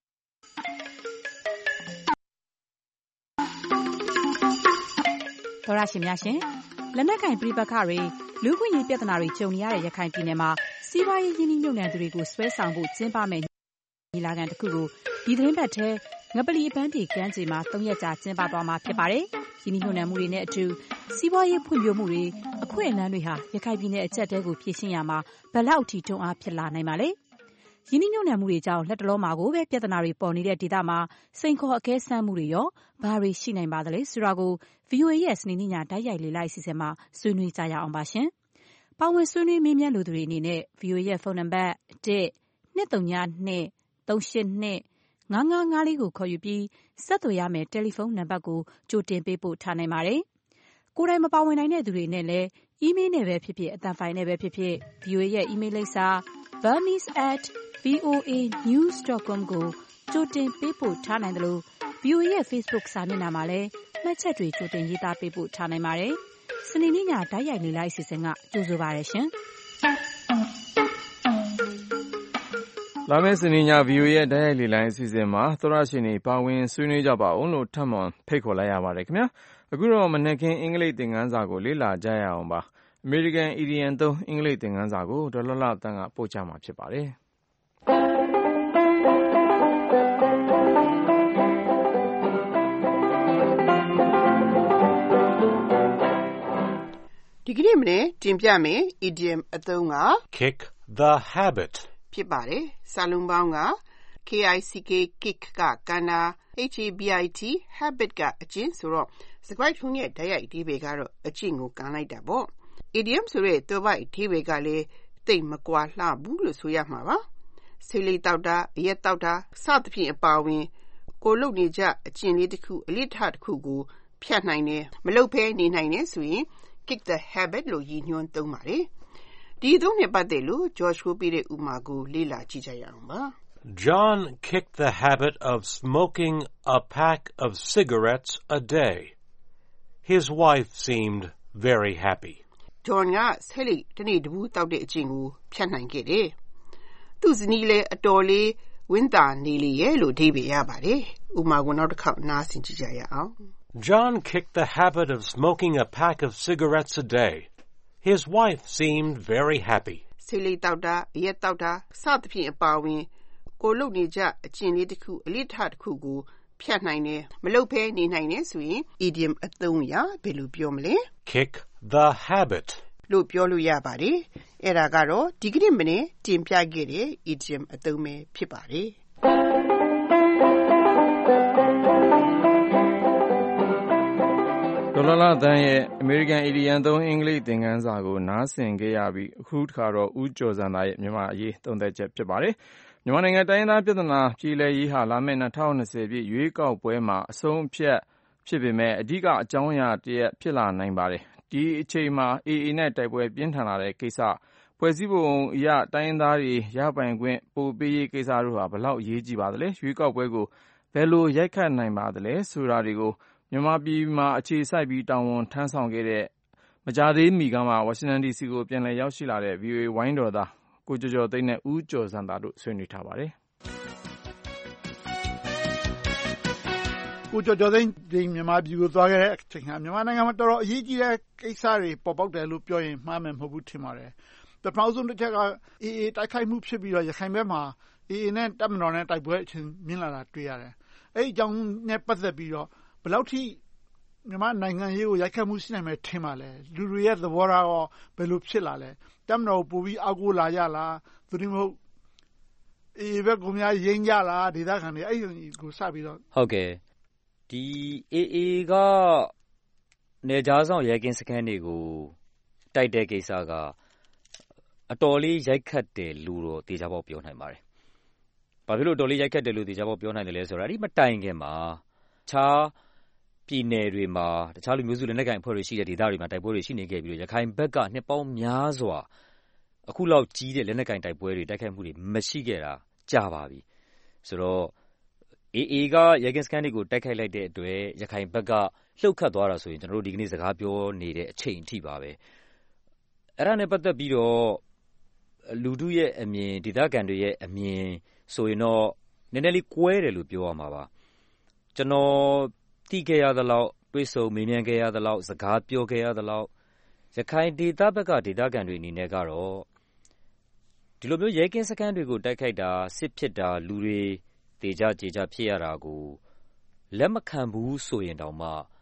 သောရရှင်များရှင်လက်နက်ကင်ပြိပခတွေလူ့ခွင့်ရေးပြဿနာတွေကြုံနေရတဲ့ရခိုင်ပြည်နယ်မှာစီးပွားရေးရင်းနှီးမြှုပ်နှံသူတွေကိုဆွဲဆောင်ဖို့ကျင်းပမယ်ညီလာခံတစ်ခုကိုဒီသတင်းပတ်ထဲငပလီအပန်းတီကမ်းခြေမှာ3ရက်ကြာကျင်းပသွားမှာဖြစ်ပါတယ်။ရင်းနှီးမြှုပ်နှံမှုတွေနဲ့အတူစီးပွားရေးဖွံ့ဖြိုးမှုတွေအခွင့်အလမ်းတွေဟာရခိုင်ပြည်နယ်အကျပ်တဲကိုဖြည့်ရှင်းရမှာဘယ်လောက်ထိတွန်းအားဖြစ်လာနိုင်ပါလဲ။ရင်းနှီးမြှုပ်နှံမှုတွေကြောင့်လက်တလုံးမှာကိုပဲပြဿနာတွေပေါ်နေတဲ့ဒေသမှာစိန်ခေါ်အကဲဆန်းမှုတွေရောဘာတွေရှိနိုင်ပါသလဲဆိုတာကို VOA ရဲ့စနေနေ့ညတိုက်ရိုက်လေ့လာအစီအစဉ်မှာဆွေးနွေးကြရအောင်ပါရှင်။ပါဝင်ဆွေးနွေးမေးမြန်းလိုသူတွေအနေနဲ့ VOA ရဲ့ဖုန်းနံပါတ် 1-232-382-5554ကိုခေါ်ယူပြီးဆက်သွယ်ရမယ်တယ်လီဖုန်းနံပါတ်ကိုကြိုတင်ပေးပို့ထားနိုင်ပါတယ်။ကိုယ်တိုင်မပါဝင်နိုင်တဲ့သူတွေနဲ့လည်းအီးမေးလ်နဲ့ပဲဖြစ်ဖြစ်အသံဖိုင်နဲ့ပဲဖြစ်ဖြစ် VOA ရဲ့အီးမေးလ်လိပ်စာ burmese@voanews.com ကိုကြိုတင်ပေးပို့ထားနိုင်တယ်လို့ VOA ရဲ့ Facebook စာမျက်နှာမှာလည်းမှတ်ချက်တွေကြိုတင်ရေးသားပေးပို့ထားနိုင်ပါတယ်။စနေနေ့ညတိုက်ရိုက်လေ့လာအစီအစဉ်ကကြိုဆိုပါရရှင်။လာမယ့်စနေည VOA ရဲ့တိုက်ရိုက်လေ့လာအစီအစဉ်မှာသောရရှင်တွေပါဝင်ဆွေးနွေးကြပါအောင်လို့ထပ်မံဖိတ်ခေါ်လိုက်ရပါတယ်ခင်ဗျာ။အခုတော့မနက်ခင်းအင်္ဂလိပ်သင်ခန်းစာကိုလေ့လာကြရအောင်ပါ။ American Idiom သုံးအင်္ဂလိပ်သင်ခန်းစာကိုဒေါ်လှလှသန်းကပို့ချမှာဖြစ်ပါတယ်။ဒီကနေ့မနေ့တင်ပြမယ် idiom အသုံးက kick the habit ဖြစ်ပါတယ်။စာလုံးပေါင်းက kick kick ကကန်တာ habit habit ကအကျင့်ဆိုတော့စကားထုံးရဲ့တိုက်ရိုက်အဓိပ္ပာယ်ကတော့အကျင့်ကိုကန်လိုက်တာပေါ့။ idiom ဆိုတဲ့သွယ်ဝိုက်အဓိပ္ပာယ်ကလည်းသိပ်မကွာလှဘူးလို့ဆိုရမှာပါ။ဆေးလိပ်တောက်တာအရက်တောက်တာစသဖြင့်အပါအဝင်ကိုလုပ်နေကြအကျင့်လေးတစ်ခုအလေးထားတစ်ခုကိုဖြတ်နိုင်တယ်မလုပ်ဘဲနေနိုင်တယ်ဆိုရင် kick the habit လို့ရည်ညွှန်းသုံးပါတယ်ဒီသုံးနဲ့ပတ်သက်လို့ George ကိုပြတဲ့ဥပမာကိုလေ့လာကြည့်ကြရအောင်ပါ John kicked the habit of smoking a pack of cigarettes a day. His wife seemed very happy. John ကဆေးလိပ်တစ်နေ့တစ်ဘူးတောက်တဲ့အကျင့်ကိုဖြတ်နိုင်ခဲ့တယ်သူ့ဇနီးလည်းအတော်လေးဝင်းတာနေလေရဲ့လို့အဓိပ္ပာယ်ရပါတယ်ဥပမာကိုနောက်တစ်ခေါက်နားဆင်ကြည့်ကြရအောင် John kicked the habit of smoking a pack of cigarettes a day. His wife seemed very happy. ဆေးလိပ်တောက်တာအရက်တောက်တာစသဖြင့်အပါအဝင်ကိုလုပ်နေကြအကျင့်လေးတစ်ခုအလေးထားတစ်ခုကိုဖြတ်နိုင်တယ်မလုပ်ဘဲနေနိုင်တယ်ဆိုရင် idiom အသုံးအရာဘယ်လိုပြောမလဲ Kick the habit. လို့ပြောလို့ရပါတယ်အဲ့ဒါကတော့ဒီကနေ့မနေ့တင်ပြခဲ့တဲ့ idiom အသုံးပဲဖြစ်ပါတယ်ဒေါ်လာသန်းရဲ့ American Idiom သုံးအင်္ဂလိပ်သင်ခန်းစာကိုနားဆင်ခဲ့ရပြီးအခုတစ်ခါတော့ဦးကျော်စံသားရဲ့မြန်မာအရေးသုံးသပ်ချက်ဖြစ်ပါတယ်မြန်မာနိုင်ငံတိုင်းရင်းသားပြဿနာပြည်လည်ရေးဟာလာမယ့်2020ပြည့်ရွေးကောက်ပွဲမှာအဆုံးအဖြတ်ဖြစ်ပေမဲ့အဓိကအကြောင်းအရာတရက်ဖြစ်လာနိုင်ပါတယ်ဒီအချိန်မှာ AA နဲ့တိုက်ပွဲပြင်းထန်လာတဲ့ကိစ္စဖွဲ့စည်းပုံအရတိုင်းရင်းသားတွေရပိုင်ခွင့်ပိုပေးရေးကိစ္စတို့ဟာဘလောက်အရေးကြီးပါသလဲရွေးကောက်ပွဲကိုဘယ်လိုရိုက်ခတ်နိုင်ပါသလဲဆိုတာတွေကိုမြန်မာပြည်မှာအခြေစိုက်ပြီးတာဝန်ထမ်းဆောင်ခဲ့တဲ့မကြာသေးမီကမှဝါရှင်တန် DC ကိုပြန်လည်ရောက်ရှိလာတဲ့ VOA ဝိုင်းတော်သားကိုကျော်ကျော်သိန်းနဲ့ဦးကျော်စံသာတို့ဆွေးနွေးထားပါတယ်ကိုကျော်ကျော်သိန်းမြန်မာပြည်ကိုသွားခဲ့တဲ့အချိန်ဟာမြန်မာနိုင်ငံမှာတော်တော်အရေးကြီးတဲ့ကိစ္စတွေပေါ်ပေါက်တယ်လို့ပြောရင်မှားမယ်မဟုတ်ဘူးထင်ပါတယ်ပထမဆုံးတစ်ချက်က AA တိုက်ခိုက်မှုဖြစ်ပြီးတော့ရခိုင်ဘက်မှာ AA နဲ့တပ်မတော်နဲ့တိုက်ပွဲအချင်းမြင့်လာတာတွေ့ရတယ်အဲ့ဒီအကြောင်းနဲ့ပတ်သက်ပြီးတော့ဘယ်လောက်ထိမြန်မာနိုင်ငံရေးကိုရိုက်ခတ်မှုရှိနိုင်မယ်ထင်ပါလဲလူတွေရဲ့သဘောထားရောဘယ်လိုဖြစ်လာလဲတပ်မတော်ပိုပြီးအောက်ကိုလာရလားသူတို့မဟုတ်အေးဘက်ကများရင်းကြလားဒေသခံတွေအဲ့ဒီကိုစပြီးတော့ဟုတ်ကဲ့ဒီ AA ကနေကြားဆောင်ရဲကင်းစခန်းတွေကိုတိုက်တဲ့ကိစ္စကအတော်လေးရိုက်ခတ်တယ်လို့တော့တေချာပေါက်ပြောနိုင်ပါတယ်။ဘာဖြစ်လို့တော်လေးရိုက်ခတ်တယ်လို့တေချာပေါက်ပြောနိုင်တယ်လဲဆိုတော့အဲ့ဒီမတိုင်ခင်မှာခြားပြည်နယ်တွေမှာတခြားလူမျိုးစုလက်နက်ကိုင်အဖွဲ့တွေရှိတဲ့ဒေသတွေမှာတိုက်ပွဲတွေရှိနေခဲ့ပြီးတော့ရခိုင်ဘက်ကနှစ်ပေါင်းများစွာအခုလောက်ကြီးတဲ့လက်နက်ကိုင်တိုက်ပွဲတွေတိုက်ခိုက်မှုတွေမရှိခဲ့တာကြာပါပြီဆိုတော့ AA ကရဲကင်းစခန်းတွေကိုတိုက်ခိုက်လိုက်တဲ့အတွက်ရခိုင်ဘက်ကလှုပ်ခတ်သွားတာဆိုရင်ကျွန်တော်တို့ဒီကနေ့စကားပြောနေတဲ့အချိန်အထိပါပဲအဲ့ဒါနဲ့ပတ်သက်ပြီးတော့လူထုရဲ့အမြင်ဒေသခံတွေရဲ့အမြင်ဆိုရင်တော့နည်းနည်းလေးကွဲတယ်လို့ပြောရမှာပါကျွန်တော်သိခဲ့ရသလောက်တွေးဆုံမေးမြန်းခဲ့ရသလောက်စကားပြောခဲ့ရသလောက်ရခိုင်ဒေသဘက်ကဒေသခံတွေအနေနဲ့ကတော့ဒီလိုမျိုးရဲကင်းစခန်းတွေကိုတိုက်ခိုက်တာစစ်ဖြစ်တာလူတွေတေကြကြေကြဖြစ်ရတာကိုလက်မခံဘူးဆိုရင်တောင်မှ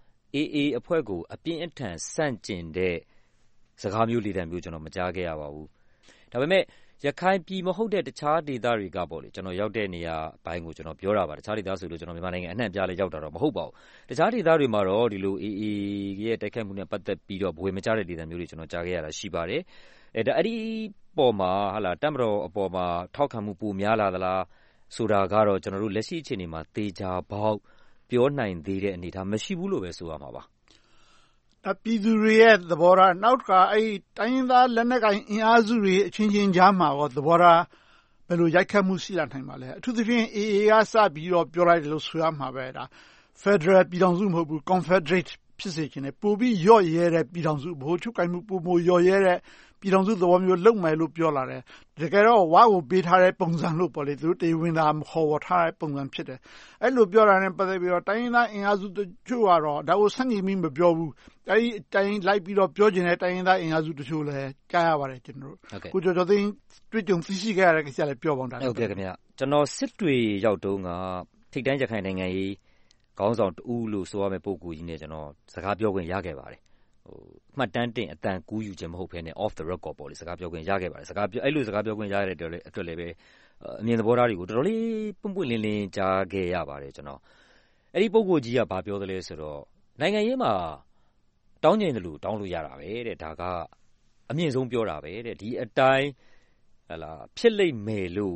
AA အဖွဲ့ကိုအပြင်းအထန်ဆန့်ကျင်တဲ့စကားမျိုးလေတံမျိုးကျွန်တော်မကြားခဲ့ရပါဘူးဒါပေမဲ့ရခိုင်ပြည်မဟုတ်တဲ့တခြားဒေသတွေကပေါ့လေကျွန်တော်ရောက်တဲ့နေရာဘိုင်းကိုကျွန်တော်ပြောတာပါတခြားဒေသဆိုလို့ကျွန်တော်မြန်မာနိုင်ငံအနှံ့ပြားလေးရောက်တာတော့မဟုတ်ပါဘူးတခြားဒေသတွေမှာတော့ဒီလို AA ရဲ့တိုက်ခိုက်မှုနဲ့ပတ်သက်ပြီးတော့ဘဝေမကျတဲ့လေတံမျိုးတွေကျွန်တော်ကြားခဲ့ရတာရှိပါတယ်အဲ့ဒီပေါ်မှာဟာလာတမတော်အပေါ်မှာထောက်ခံမှုပိုများလာသလားဆိုတာကတော့ကျွန်တော်တို့လက်ရှိအခြေအနေမှာတေချာပေါက်ပြောနိုင်သေးတဲ့အနေအထားမရှိဘူးလို့ပဲဆိုရမှာပါပြည်သူတွေရဲ့သဘောထားနောက်ကအဲ့တိုင်းရင်းသားလက်နက်ကိုင်အင်အားစုတွေအချင်းချင်းကြားမှာရောသဘောထားဘယ်လိုရိုက်ခတ်မှုရှိလာနိုင်ပါလဲအထူးသဖြင့် AA ကစပြီးတော့ပြောလိုက်တယ်လို့ဆိုရမှာပဲဒါ Federal ပြည်ထောင်စုမဟုတ်ဘူး Confederate ဖြစ်စေချင်တယ်ပိုပြီးရော့ရဲတဲ့ပြည်ထောင်စုဘိုးချုပ်ကိုင်မှုပိုမိုရော့ရဲတဲ့ပြည်ထောင်စုသဘောမျိုးလုပ်မယ်လို့ပြောလာတယ်တကယ်တော့ဝါကိုပေးထားတဲ့ပုံစံလို့ပေါ့လေသူတို့တေဝင်တာခေါ်ဝထားတဲ့ပုံစံဖြစ်တယ်အဲ့လိုပြောတာနဲ့ပတ်သက်ပြီးတော့တိုင်းရင်းသားအင်အားစုတချို့ကတော့ဒါကိုဆန့်ကျင်ပြီးမပြောဘူးအဲ့ဒီအတိုင်းလိုက်ပြီးတော့ပြောကျင်တဲ့တိုင်းရင်းသားအင်အားစုတချို့လည်းကြားရပါတယ်ကျွန်တော်တို့ကိုကျော်ကျော်သိန်းတွေ့ကြုံသိရှိခဲ့ရတဲ့ကိစ္စလည်းပြောပါဦးတာဟုတ်ကဲ့ခင်ဗျကျွန်တော်စစ်တွေရောက်တုန်းကထိပ်တန်းရခိုင်နိုင်ငံရေးခေါင်းဆောင်တူလို့ဆိုရမယ့်ပုံကူကြီးနဲ့ကျွန်တော်စကားပြောခွင့်ရခဲ့ပါတယ်မှတ်တမ်းတင်အတန်ကူးယူခြင်းမဟုတ်ဘဲနဲ့ off the record ပေါ့လေစကားပြောခွင့်ရခဲ့ပါတယ်စကားပြောအဲ့လိုစကားပြောခွင့်ရတဲ့အတွက်လည်းပဲအမြင်သဘောထားတွေကိုတော်တော်လေးပွန့်ပွန့်လင်းလင်းကြားခဲ့ရပါတယ်ကျွန်တော်အဲ့ဒီပုံကူကြီးကဘာပြောသလဲဆိုတော့နိုင်ငံရေးမှာတောင်းကျင်တယ်လို့တောင်းလို့ရတာပဲတဲ့ဒါကအမြင့်ဆုံးပြောတာပဲတဲ့ဒီအတိုင်းဟလာဖြစ်လိမ့်မယ်လို့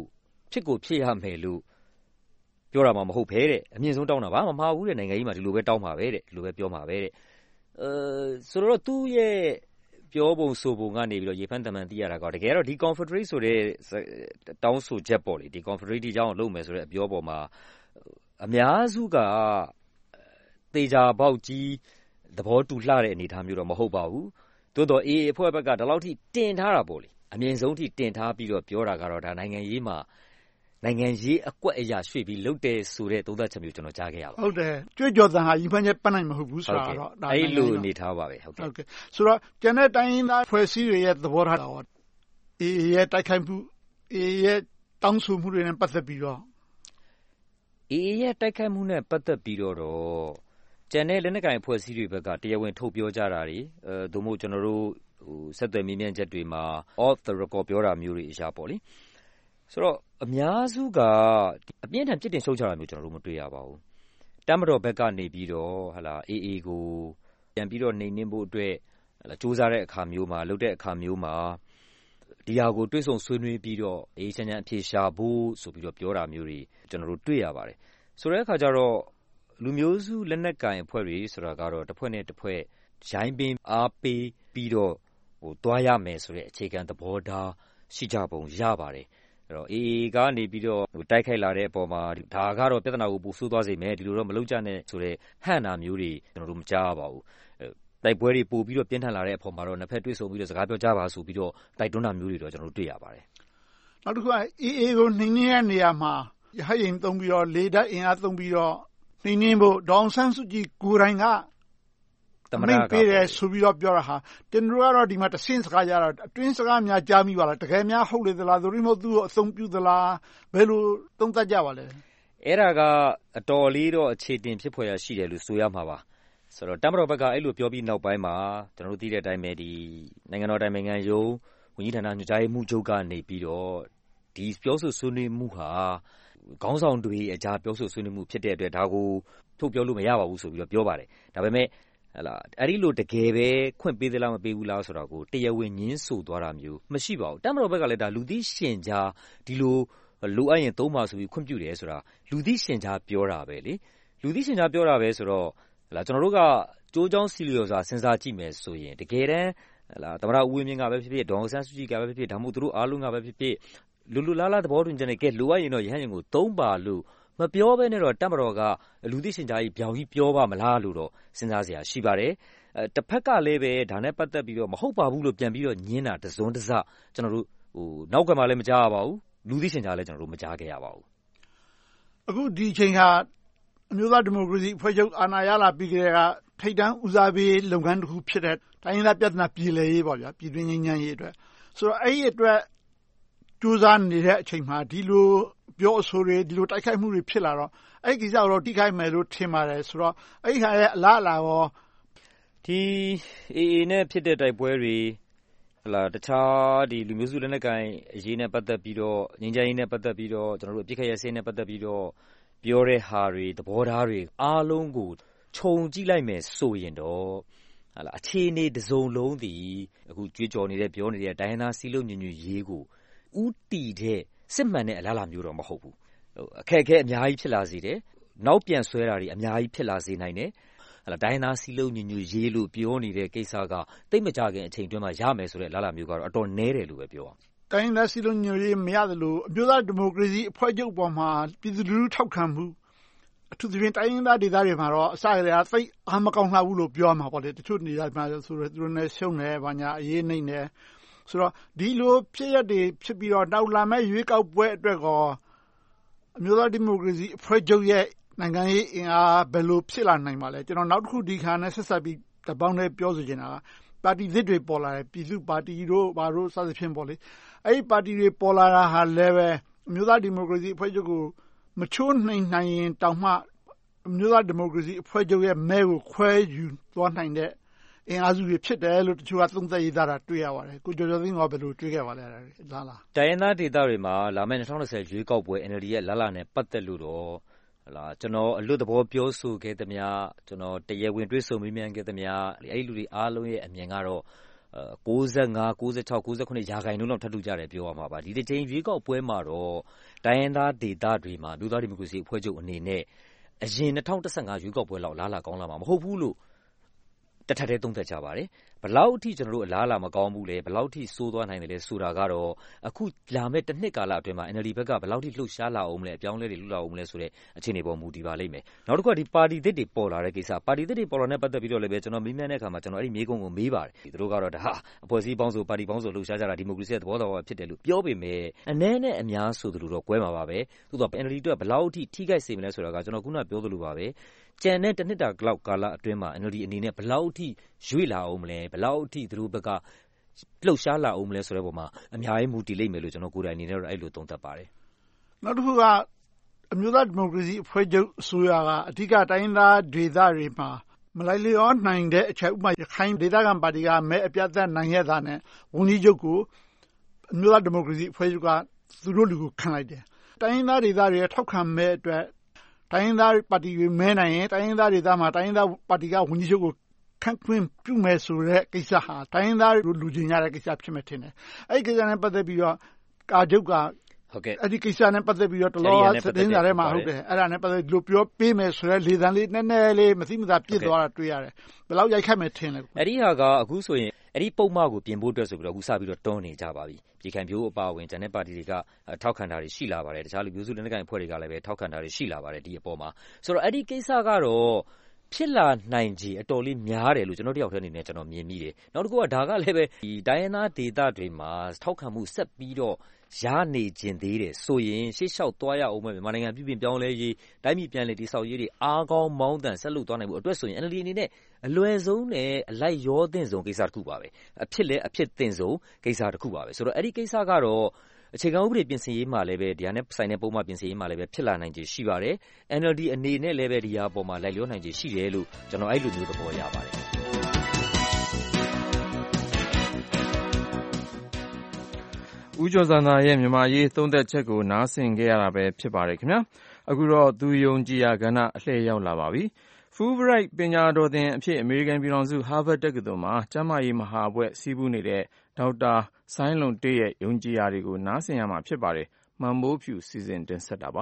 ဖြစ်ကိုဖြစ်ရမယ်လို့ပြောတာမှမဟုတ်ဘဲတဲ့အမြင့်ဆုံးတောင်းတာဘာမှမမှားဘူးတဲ့နိုင်ငံကြီးမှာဒီလိုပဲတောင်းမှာပဲတဲ့ဒီလိုပဲပြောမှာပဲတဲ့ဆိုတော့သူ့ရဲ့ပြောပုံဆိုပုံကနေပြီးတော့ရေဖမ်းတမန်သိရတာကတကယ်တော့ဒီ Confederate ဆိုတဲ့တောင်းဆိုချက်ပေါ့လေဒီ Confederate ကြောင်းကိုလုပ်မယ်ဆိုတဲ့အပြောပေါ်မှာအများစုကသေချာပေါက်ကြီးသဘောတူလှတဲ့အနေအထားမျိုးတော့မဟုတ်ပါဘူးသို့တော့ AA အဖွဲ့ဘက်ကဒီလောက်ထိတင်ထားတာပေါ့လေအမြင့်ဆုံးထိတင်ထားပြီးတော့ပြောတာကတော့ဒါနိုင်ငံရေးမှာနိုင်ငံရေးအကွက်အရာရွှေ့ပြီးလုပ်တယ်ဆိုတဲ့သုံးသပ်ချက်မျိုးကျွန်တော်ကြားခဲ့ရပါတယ်ဟုတ်တယ်ကြွေးကြော်သံဟာရင်ဖန်ချက်ပတ်နိုင်မဟုတ်ဘူးဆိုတာတော့အဲ့လိုအနေထားပါပဲဟုတ်ကဲ့ဆိုတော့ကျန်တဲ့တိုင်းရင်းသားဖွဲ့စည်းတွေရဲ့သဘောထားတော့ AA ရဲ့တိုက်ခိုက်မှု AA ရဲ့တောင်းဆိုမှုတွေနဲ့ပတ်သက်ပြီးတော့ AA ရဲ့တိုက်ခိုက်မှုနဲ့ပတ်သက်ပြီးတော့ကျန်တဲ့လက်နက်ကိုင်အဖွဲ့အစည်းတွေဘက်ကတရားဝင်ထုတ်ပြောကြတာတွေသို့မဟုတ်ကျွန်တော်တို့ဆက်သွယ်မြင်းမြန်းချက်တွေမှာ off the record ပြောတာမျိုးတွေအရာပေါ့လေဆိုတော့အများစုကအပြင်းထန်ပြစ်တင်ရှုတ်ချတာမျိုးကျွန်တော်တို့မတွေ့ရပါဘူးတမတော်ဘက်ကနေပြီးတော့AA ကိုပြန်ပြီးတော့နှိမ်နင်းဖို့အတွက်စူးစမ်းတဲ့အခါမျိုးမှာလုပ်တဲ့အခါမျိုးမှာဒီဟာကိုတွေးဆုံဆွေးနွေးပြီးတော့အေးချမ်းချမ်းအဖြေရှာဖို့ဆိုပြီးတော့ပြောတာမျိုးတွေကျွန်တော်တို့တွေ့ရပါတယ်ဆိုတဲ့အခါကျတော့လူမျိုးစုလက်နက်ကင်အဖွဲ့တွေဆိုတာကတော့တစ်ဖွဲ့နဲ့တစ်ဖွဲ့ရိုင်းပင်အားပေးပြီးတော့သွားရမယ်ဆိုတဲ့အခြေခံသဘောထားရှိကြပုံရပါတယ်အဲ့တော့ AA ကနေပြီးတော့တိုက်ခိုက်လာတဲ့အပေါ်မှာဒါကတော့ပြဿနာကိုပူဆိုးသွားစေမယ်ဒီလိုတော့မလုပ်ကြနဲ့ဆိုတဲ့ဟန့်တာမျိုးတွေကျွန်တော်တို့မကြားပါဘူးတိုက်ပွဲတွေပို့ပြီးတော့ပြင်းထန်လာတဲ့အပေါ်မှာတော့နှစ်ဖက်တွေ့ဆုံပြီးတော့စကားပြောကြပါဆိုပြီးတော့တိုက်တွန်းတာမျိုးတွေတော့ကျွန်တော်တို့တွေ့ရပါတယ်နောက်တစ်ခုက AA ကိုနှိမ်နင်းတဲ့နေရာမှာရဟရင်သုံးပြီးတော့လေတပ်အင်အားသုံးပြီးတော့နှိမ်နင်းဖို့ဒေါအောင်ဆန်းစုကြည်ကိုယ်တိုင်ကသမရကပေးတယ်ဆိုပြီးတော့ပြောတာဟာကျွန်တော်ကတော့ဒီမှာတဆင့်စကားကြတော့အတွင်းစကားများကြားမိပါလားတကယ်များဟုတ်လေသလားသို့မဟုတ်သူ့ကိုအသုံးပြုသလားဘယ်လိုသုံးသပ်ကြပါလဲအဲ့ဒါကအတော်လေးတော့အခြေတင်ဖြစ်ဖွယ်ရရှိတယ်လို့ဆိုရမှာပါဆိုတော့တမတော်ဘက်ကအဲ့လိုပြောပြီးနောက်ပိုင်းမှာကျွန်တော်တို့သိတဲ့အတိုင်းပဲဒီနိုင်ငံတော်တိုင်ပင်ခံရုံးဝန်ကြီးဌာနညွှန်ကြားရေးမှူးချုပ်ကနေပြီးတော့ဒီပြောဆိုဆွေးနွေးမှုဟာခေါင်းဆောင်တွေအကြားပြောဆိုဆွေးနွေးမှုဖြစ်တဲ့အတွက်ဒါကိုထုတ်ပြောလို့မရပါဘူးဆိုပြီးတော့ပြောပါတယ်ဒါပေမဲ့အဲ့ဒီလိုတကယ်ပဲခွင့်ပေးသလားမပေးဘူးလားဆိုတာကိုတရားဝင်ညင်းဆိုသွားတာမျိုးမရှိပါဘူးတမတော်ဘက်ကလည်းဒါလူသိရှင်ကြားဒီလိုလိုအပ်ရင်သုံးပါဆိုပြီးခွင့်ပြုတယ်ဆိုတာလူသိရှင်ကြားပြောတာပဲလေလူသိရှင်ကြားပြောတာပဲဆိုတော့ကျွန်တော်တို့ကကြိုးကြောင်းစီလျော်စွာစဉ်းစားကြည့်မယ်ဆိုရင်တကယ်တမ်းသမရဦးဝင်းမြင့်ကပဲဖြစ်ဖြစ်ဒေါအောင်ဆန်းစုကြည်ကပဲဖြစ်ဖြစ်ဒါမှမဟုတ်သူတို့အားလုံးကပဲဖြစ်ဖြစ်လူလားလားသဘောတူညီချက်နဲ့ကဲလိုအပ်ရင်တော့ရဟန်းရင်ကိုသုံးပါလို့မပြောဘဲနဲ့တော့တမတော်ကလူသိရှင်ကြားကြီးပြောင်ကြီးပြောပါမလားလို့တော့စဉ်းစားစရာရှိပါတယ်တစ်ဖက်ကလည်းပဲဒါနဲ့ပတ်သက်ပြီးတော့မဟုတ်ပါဘူးလို့ပြန်ပြီးတော့ညင်းတာတစုံတစကျွန်တော်တို့နောက်ကမှလည်းမကြားရပါဘူးလူသိရှင်ကြားလည်းကျွန်တော်တို့မကြားခဲ့ရပါဘူးအခုဒီအချိန်ဟာအမျိုးသားဒီမိုကရေစီအဖွဲ့ချုပ်အာဏာရလာပြီးကြတဲ့ကထိပ်တန်းဦးစားပေးလုပ်ငန်းတစ်ခုဖြစ်တဲ့တိုင်းရင်းသားပြဿနာပြည်လည်ရေးပေါ့ဗျာပြည်တွင်းငြိမ်းချမ်းရေးအတွက်ဆိုတော့အဲ့ဒီအတွက်ကြိုးစားနေတဲ့အချိန်မှာဒီလိုပြောအဆိုတွေဒီလိုတိုက်ခိုက်မှုတွေဖြစ်လာတော့အဲ့ဒီကိစ္စတော့တိခိုက်မယ်လို့ထင်ပါတယ်ဆိုတော့အဲ့ဒီဟာရဲ့အလားအလာရောဒီ AA နဲ့ဖြစ်တဲ့တိုက်ပွဲတွေတခြားဒီလူမျိုးစုလက်နက်ကိုင်အရေးနဲ့ပတ်သက်ပြီးတော့ငြိမ်းချမ်းရေးနဲ့ပတ်သက်ပြီးတော့ကျွန်တော်တို့အပြစ်ခတ်ရစင်းနဲ့ပတ်သက်ပြီးတော့ပြောတဲ့ဟာတွေသဘောထားတွေအားလုံးကိုခြုံကြည့်လိုက်မယ်ဆိုရင်တော့အခြေအနေတစ်စုံလုံးဒီအခုကြွေးကြော်နေတဲ့ပြောနေတဲ့တိုင်းရင်းသားစီးလုံးညွညွရေးကိုဥတီတဲ့စစ်မှန်တဲ့အလားအလာမျိုးတော့မဟုတ်ဘူးအခက်အခဲအများကြီးဖြစ်လာစေတယ်နောက်ပြန်ဆွဲတာတွေအများကြီးဖြစ်လာစေနိုင်တယ်တိုင်းသားစီးလုံးညညရေးလို့ပြောနေတဲ့ကိစ္စကတိတ်မကြခင်အချိန်တွင်းမှာရမယ်ဆိုတဲ့လားလာမျိုးကတော့အတော်နည်းတယ်လို့ပဲပြောအောင်တိုင်းသားစီးလုံးညရေးမရသလိုအမျိုးသားဒီမိုကရေစီအဖွဲ့ချုပ်ပေါ်မှာပြည်သူလူထုထောက်ခံမှုအထူးသဖြင့်တိုင်းသားဒေသတွေမှာတော့အစကတည်းကသိအားမကောင်းလှဘူးလို့ပြောမှာပေါ့လေတချို့နေရာမှာဆိုတော့သူတို့နဲ့ရှုံးတယ်ဘာညာအေးနေတယ်ဆိုတော့ဒီလိုဖြစ်ရတဲ့ဖြစ်ပြီးတော့နောက်လာမဲ့ရွေးကောက်ပွဲအတွက်ကောအမျိုးသားဒီမိုကရေစီအဖွဲ့ချုပ်ရဲ့နိုင်ငံရေးအင်အားဘယ်လိုဖြစ်လာနိုင်ပါလဲကျွန်တော်နောက်တစ်ခုဒီခါနဲ့ဆက်ဆက်ပြီးတပေါင်းနဲ့ပြောဆိုချင်တာကပါတီသစ်တွေပေါ်လာတယ်ပြည်သူပါတီတို့ဘာလို့စသဖြင့်ပေါ့လေအဲ့ဒီပါတီတွေပေါ်လာတာဟာလည်းပဲအမျိုးသားဒီမိုကရေစီအဖွဲ့ချုပ်ကိုမချိုးနှိမ်နိုင်ရင်တောင်မှအမျိုးသားဒီမိုကရေစီအဖွဲ့ချုပ်ရဲ့မဲကိုခွဲယူသွားနိုင်တဲ့အင်အားစုတွေဖြစ်တယ်လို့တချို့ကသုံးသပ်ရေးသားတာတွေ့ရပါတယ်ကိုကျော်ကျော်သိန်းကဘယ်လိုတွေ့ခဲ့ပါလဲလားတိုင်းရင်းသားဒေသတွေမှာလာမယ့်2020ရွေးကောက်ပွဲ NLD ရဲ့လာနဲ့ပတ်သက်လို့တော့ကျွန်တော်အလွတ်သဘောပြောဆိုခဲ့သမျှကျွန်တော်တရားဝင်တွေ့ဆုံမေးမြန်းခဲ့သမျှအဲ့လူတွေအားလုံးရဲ့အမြင်ကတော့ 95-96-98 ရာခိုင်နှုန်းလောက်ထပ်တူကြတယ်ပြောရမှာပါဒီတစ်ချိန်ရွေးကောက်ပွဲမှာတော့တိုင်းရင်းသားဒေသတွေမှာမြို့သားဒီမိုကရေစီအဖွဲ့ချုပ်အနေနဲ့အရင်2015ရွေးကောက်ပွဲလောက်လားလာကောင်းလာမှာမဟုတ်ဘူးလို့တထက်ထဲသုံးသက်ကြပါတယ်ဘလောက်အထိကျွန်တော်တို့အလားလာမကောင်းဘူးလဲဘလောက်အထိစိုးသွားနိုင်တယ်လဲဆိုတာကတော့အခုလာမဲ့တစ်နှစ်ကာလအတွင်းမှာ NLD ဘက်ကဘလောက်အထိလှုပ်ရှားလာအောင်မလဲအပြောင်းလဲတွေလှုပ်လာအောင်မလဲဆိုတဲ့အခြေအနေပေါ်မူတည်ပါလိမ့်မယ်နောက်တစ်ခုကဒီပါတီသစ်တွေပေါ်လာတဲ့ကိစ္စပါတီသစ်တွေပေါ်လာတဲ့ပတ်သက်ပြီးတော့လည်းပဲကျွန်တော်မေးမြန်းတဲ့အခါမှာကျွန်တော်အဲ့ဒီမေးခွန်းကိုမေးပါတယ်သူတို့ကတော့ဒါဟာအဖွဲ့အစည်းပေါင်းစုပါတီပေါင်းစုလှုပ်ရှားကြတာဒီမိုကရေစီရဲ့သဘောတော်ဖြစ်တယ်လို့ပြောပေမဲ့အနည်းနဲ့အများဆိုသလိုတော့ကွဲမှာပါပဲသို့တော့ NLD တို့ကဘလောက်အထိထိခိုက်စေမလဲဆိုတာကကျွန်တော်ခုနပြောသလိုပါပဲကျန်တဲ့တစ်နှစ်တာလောက်ကာလအတွင်းမှာ NLD အနေနဲ့ဘလောက်အထိရွေ့လာအောင်မလဲဘလောက်အထိသူတို့ဘက်ကလှုပ်ရှားလာအောင်မလဲဆိုတဲ့ပုံမှာအများကြီးမူတည်လိမ့်မယ်လို့ကျွန်တော်ကိုယ်တိုင်အနေနဲ့တော့အဲ့လိုသုံးသပ်ပါတယ်နောက်တစ်ခုကအမျိုးသားဒီမိုကရေစီအဖွဲ့ချုပ်အစိုးရကအဓိကတိုင်းသားဒေသတွေမှာမလိုက်လျောနိုင်တဲ့အချက်ဥပမာရခိုင်ဒေသခံပါတီကမဲအပြတ်သက်နိုင်ရတာနဲ့ဝန်ကြီးချုပ်ကိုအမျိုးသားဒီမိုကရေစီအဖွဲ့ချုပ်ကသူတို့လူကိုခန့်လိုက်တယ်တိုင်းသားဒေသတွေထောက်ခံမဲအတွက်တိုင်းရင်းသားပါတီတွေမဲနိုင်ရင်တိုင်းရင်းသားဒေသမှာတိုင်းရင်းသားပါတီကဝန်ကြီးချုပ်ကိုခန့်ခွင့်ပြုမယ်ဆိုတဲ့ကိစ္စဟာတိုင်းရင်းသားလူချင်းရတဲ့ကိစ္စဖြစ်မယ်ထင်တယ်။အဲဒီကိစ္စနဲ့ပတ်သက်ပြီးတော့ကာချုပ်ကအဲ့ဒီကိစ္စနဲ့ပတ်သက်ပြီးတော့တလောသတင်းစာထဲမှာဟုတ်တယ်အဲ့ဒါနဲ့ပတ်သက်လို့ပြောပေးမယ်ဆိုတဲ့လေသံလေးနည်းနည်းလေးမသိမသာပြစ်သွားတာတွေ့ရတယ်။ဘယ်လောက်ရိုက်ခတ်မယ်ထင်လဲ။အဲ့ဒီဟာကအခုဆိုရင်အဲ့ဒီပုံမှန်ကိုပြင်ဖို့အတွက်ဆိုပြီးတော့အခုစပြီးတော့တွန်းနေကြပါပြီ။ပြည်ခိုင်ဖြိုးအပါအဝင်ကျန်တဲ့ပါတီတွေကထောက်ခံတာတွေရှိလာပါတယ်။တခြားလူမျိုးစုလက်နက်ကိုင်အဖွဲ့တွေကလည်းပဲထောက်ခံတာတွေရှိလာပါတယ်ဒီအပေါ်မှာ။ဆိုတော့အဲ့ဒီကိစ္စကတော့ဖြစ်လာနိုင်ခြေအတော်လေးများတယ်လို့ကျွန်တော်တယောက်တည်းအနေနဲ့ကျွန်တော်မြင်မိတယ်။နောက်တစ်ခုကဒါကလည်းပဲဒီတိုင်းရင်းသားဒေသတွေမှာထောက်ခံမှုဆက်ပြီးတော့ရနေခြင်းသေးတယ်ဆိုရင်ရှေ့လျှောက်သွားရအောင်ပဲမြန်မာနိုင်ငံပြည်ပြင်ပြောင်းလဲရေးတိုင်းပြည်ပြန်လည်တည်ဆောက်ရေးတွေအားကောင်းမောင်းတန်ဆက်လုပ်သွားနိုင်မှုအတွက်ဆိုရင် NLD အနေနဲ့အလွယ်ဆုံးနဲ့အလိုက်ရောသင့်ဆုံးကိစ္စတစ်ခုပါပဲအဖြစ်လဲအဖြစ်သင့်ဆုံးကိစ္စတစ်ခုပါပဲဆိုတော့အဲ့ဒီကိစ္စကတော့အခြေခံဥပဒေပြင်ဆင်ရေးမှာလည်းပဲဒီဟာနဲ့ဆိုင်တဲ့ပုံမှန်ပြင်ဆင်ရေးမှာလည်းပဲဖြစ်လာနိုင်ခြေရှိပါတယ် NLD အနေနဲ့လည်းပဲဒီဟာပေါ်မှာလိုက်လျောနိုင်ခြေရှိတယ်လို့ကျွန်တော်အဲ့လိုမျိုးသဘောရပါတယ်ဦးကျော်ဇံသာရဲ့မြန်မာရေးသုံးသက်ချက်ကိုနားဆင်ခဲ့ရတာပဲဖြစ်ပါတယ်ခင်ဗျာအခုတော့သူယုံကြည်ရာကဏ္ဍအလှည့်ရောက်လာပါပြီ Fulbright ပညာတော်သင်အဖြစ်အမေရိကန်ပြည်ထောင်စု Harvard တက္ကသိုလ်မှာကျန်းမာရေးမဟာဘွဲ့စီးပူးနေတဲ့ဒေါက်တာဆိုင်းလွန်တေးရဲ့ယုံကြည်ရာတွေကိုနားဆင်ရမှာဖြစ်ပါတယ်မှန်မိုးဖြူစီစဉ်တင်ဆက်တာပါ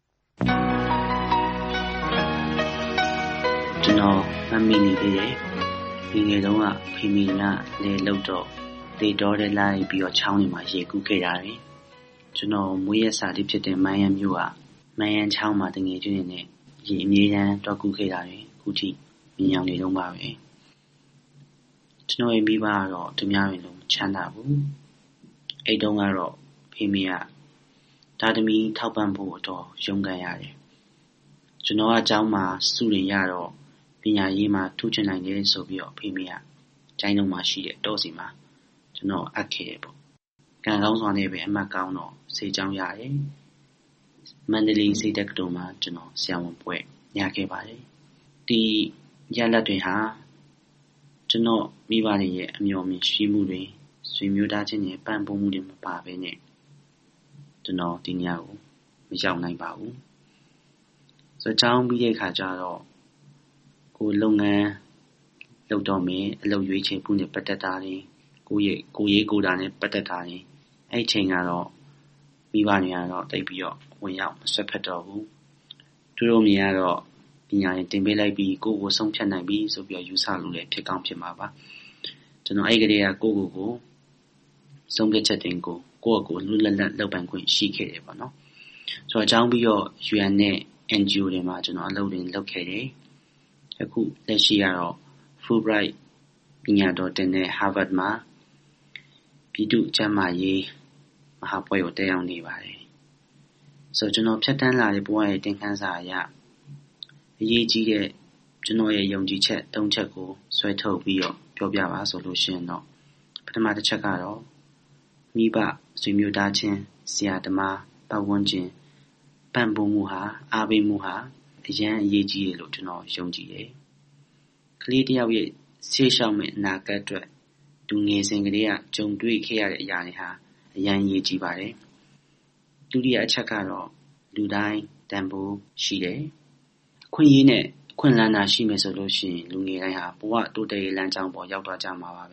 ကျွန်တော်မမီနေသေးတယ်ဒီငယ်တုန်းကဖေမီနာလေလောက်တော့တေတော်တဲ့လိုက်ပြီးတော့ချောင်းတွေမှာရေကူးခဲ့ရတယ်ကျွန်တော်မွေးရစာတိဖြစ်တဲ့မန်ယန်မြို့ကမန်ယန်ချောင်းမှာတငယ်ချင်းတွေနဲ့ရေအမြဲတမ်းတော့ကူးခဲ့ရတယ်ခုထိမြင်အောင်နေတော့ပါပဲကျွန်တော်ရဲ့မိဘကတော့သူများတွေလုံးချမ်းသာဘူးအဲ့တုန်းကတော့ဖေမီကဒါသမီးထောက်ပံ့ဖို့တော့ရုန်းကန်ရတယ်ကျွန်တော်ကအเจ้าမှာစုရင်ရတော့ပညာရေးမှာထူးချွန်နိုင်တယ်ဆိုပြီးတော့ဖေမီကကျိုင်းလုံးမှာရှိတဲ့တော့စီမှာကျွန်တော်အပ်ခဲ့တယ်ပေါ့ကံကောင်းစွာနဲ့ပဲအမှတ်ကောင်းတော့စေချောင်းရတယ်မန္တလေးစိတ်တက္ကသိုလ်မှာကျွန်တော်ဆရာဝန်ဘွဲ့ရခဲ့ပါတယ်ဒီရလဒ်တွေဟာကျွန်တော်မိဘတွေရဲ့အမျှော်မြင်ရှိမှုတွေဆွေမျိုးသားချင်းရဲ့ပံ့ပိုးမှုတွေမပါဘဲနဲ့ကျွန်တော်ဒီညကိုမရောက်နိုင်ပါဘူးဆိုတော့ပြီးတဲ့အခါကျတော့ကိုလုပ်ငန်းလုပ်တော့မယ်အလုပ်ရွေးချယ်မှုနဲ့ပတ်သက်တာတွေကိုရေးကိုတာနဲ့ပတ်သက်တာတွေအဲ့ချိန်ကတော့မိဘတွေကတော့တိတ်ပြီးတော့ဝင်ရောက်မဆွတ်ဖက်တော့ဘူးသူတို့မြင်ရတော့ပညာရင်တင်ပေးလိုက်ပြီးကိုဆုံးဖြတ်နိုင်ပြီဆိုပြီးတော့ယူဆလို့လည်းဖြစ်ကောင်းဖြစ်မှာပါကျွန်တော်အဲ့ကလေးကကိုဆုံးဖြတ်ချက်တင်ကိုလွတ်လပ်လုပ်ပိုင်ခွင့်ရှိခဲ့တယ်ပေါ့နော်ဆိုတော့အကြောင်းပြီးတော့ UN နဲ့ NGO တွေမှာကျွန်တော်အလုပ်တွေလုပ်ခဲ့တယ်အခုလက်ရှိကတော့ Fulbright ပညာတော်တင်တဲ့ Harvard မှာပြည်သူ့ကျန်းမာရေးမဟာဘွဲ့ကိုတက်ရောက်နေပါတယ်ဆိုတော့ကျွန်တော်ဖြတ်တန်းလာတဲ့ဘဝရဲ့တင်ခန်းစာအရအရေးကြီးတဲ့ကျွန်တော်ရဲ့ယုံကြည်ချက်၃ချက်ကိုဆွဲထုတ်ပြီးတော့ပြောပြပါဆိုလို့ရှိရင်တော့ပထမတစ်ချက်ကတော့မိဘဆွေမျိုးသားချင်းဆရာသမားပတ်ဝန်းကျင်ပံ့ပိုးမှုဟာအားပေးမှုဟာအရန်အရေးကြီးတယ်လို့ကျွန်တော်ယုံကြည်တယ်ကလေးတစ်ယောက်ရဲ့ရှေ့လျှောက်မယ့်အနာဂတ်အတွက်သူငယ်စဉ်ကလေးကကြုံတွေ့ခဲ့ရတဲ့အရာတွေဟာအရန်အရေးကြီးပါတယ်ဒုတိယအချက်ကတော့လူတိုင်းတန်ဖိုးရှိတယ်ခွင့်ရည်နဲ့ခွင့်လန်းတာရှိမယ်ဆိုလို့ရှိရင်လူငယ်တိုင်းဟာဘဝတိုးတက်ရေးလမ်းကြောင်းပေါ်ရောက်သွားကြမှာပါပဲ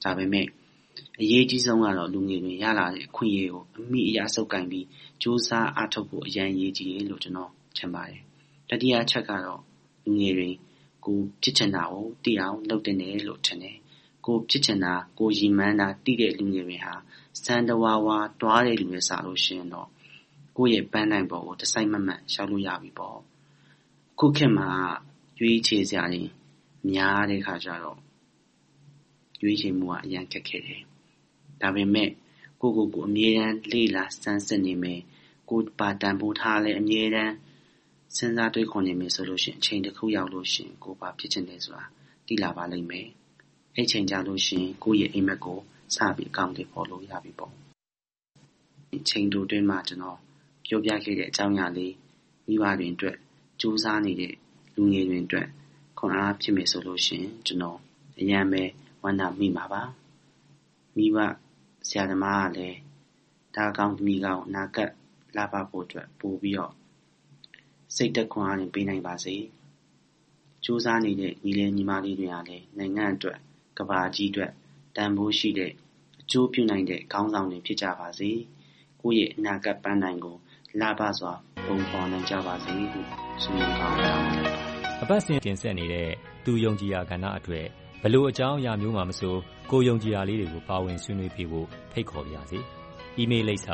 ဒါပေမဲ့အရေးကြီးဆုံးကတော့လူငယ်တွေရလာတဲ့အခွင့်အရေးကိုအမိအရာဆုပ်ကိုင်ပြီးစူးစမ်းအားထုတ်ဖို့အရန်ရေးကြီးတယ်လို့ကျွန်တော်ထင်ပါတယ်တတိယအချက်ကတော့လူငယ်တွေကိုဖြစ်ချင်တာကိုသိအောင်လုပ်တင်တယ်လို့ထင်တယ်ကိုဖြစ်ချင်တာကိုရည်မှန်းတာသိတဲ့လူငယ်တွေဟာစံတဝါဝါတွားတဲ့လူတွေစားလို့ရှိရင်တော့ကိုယ့်ရဲ့ပန်းတိုင်ပေါ်ကိုတစိုက်မတ်မတ်ရှောက်လို့ရပြီပေါ့ခုခေတ်မှာရွေးချယ်စရာတွေများတဲ့ခါကျတော့ရွေးချယ်မှုကအရန်ခက်ခဲတယ်ဒါပေမဲ့ကိုအမြဲတမ်းလေ့လာစမ်းစစ်နေမယ်ကိုပါတန်ဖိုးထားလဲအမြဲတမ်းစဉ်းစားတွေးခေါ်နေမယ်ဆိုလို့ရှိရင်အချိန်တစ်ခုရောက်လို့ရှိရင်ကိုပါဖြစ်ချင်တယ်ဆိုတာသိလာပါလိမ့်မယ်အဲ့ချိန်ကြလို့ရှိရင်ကိုရဲ့အိမ်မက်ကိုစပြီးအကောင့်တွေပေါ်လို့ရပြီပေါ့ချိန်တိုတွင်းမှာကျွန်တော်ပြောပြခဲ့တဲ့အကြောင်းအရာလေးမိဘတွေအတွက်စူးစမ်းနေတဲ့လူငယ်တွေအတွက်ခွန်အားဖြစ်မယ်ဆိုလို့ရှိရင်ကျွန်တော်အရန်ပဲဝမ်းသာမိမှာပါမိဘဆရာသမားကလည်းဒါကောင်းသမီးကောင်းနာကတ်လာပါဖို့အတွက်ပို့ပြီးတော့စိတ်သက်ခွန်အားနဲ့ပေးနိုင်ပါစေစူးစမ်းနေတဲ့ညီလေးညီမလေးတွေကလည်းနိုင်ငံအတွက်ကဘာကြီးအတွက်တန်ဖိုးရှိတဲ့အကျိုးပြုနိုင်တဲ့ခေါင်းဆောင်တွေဖြစ်ကြပါစေကိုယ့်ရဲ့အနာဂတ်ပန်းတိုင်ကိုလာပါစွာပုံဖော်နိုင်ကြပါစေလို့ဆုမွန်ကောင်းတောင်းပါတယ်အပတ်စဉ်တင်ဆက်နေတဲ့သူယုံကြည်ရာကဏ္ဍအတွက်ဘလို့အကြောင်းအရာမျိုးမှမဆိုကိုယုံကြည်ရာလေးတွေကိုပါဝင်ဆွေးနွေးပြဖို့ဖိတ်ခေါ်ပါရစေ။ email လိပ်စာ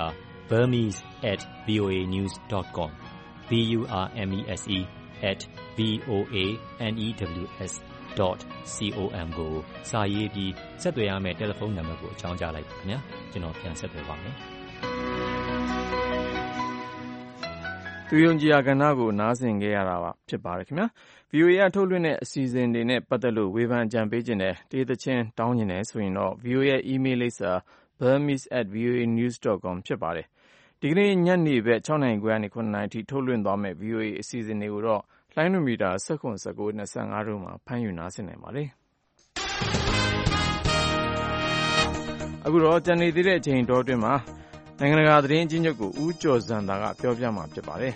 burmese@voanews.com burmese@voanews.com ကိုစာရေးပြီးဆက်သွယ်ရမယ့်တယ်လီဖုန်းနံပါတ်ကိုအကြောင်းကြားလိုက်ပါခင်ဗျာကျွန်တော်ပြန်ဆက်သွယ်ပါမယ်သူယုံကြည်ရာကဏ္ဍကိုနားဆင်ခဲ့ရတာဖြစ်ပါတယ်ခင်ဗျာ VOA ကထုတ်လွှင့်တဲ့အစီအစဉ်တွေနဲ့ပတ်သက်လို့ဝေဖန်အကြံပေးခြင်းနဲ့တေးသချင်းတောင်းခြင်းနဲ့ဆိုရင်တော့ VOA ရဲ့ email လိပ်စာ burmese@voanews.com ဖြစ်ပါတယ်ဒီကနေ့ညနေဘက်6နာရီခွဲကနေ9နာရီထိထုတ်လွှင့်သွားမယ့် VOA အစီအစဉ်တွေကိုတော့လိုင်းနိုမီတာ19 19 25တို့မှာဖမ်းယူနားဆင်နိုင်ပါတယ်အခုတော့ကြံနေသေးတဲ့အချိန်တော်အတွင်းမှာနိုင်ငံတကာသတင်းအကျဉ်းချုပ်ကိုဦးကျော်ဇံသာကပြောပြမှာဖြစ်ပါတယ်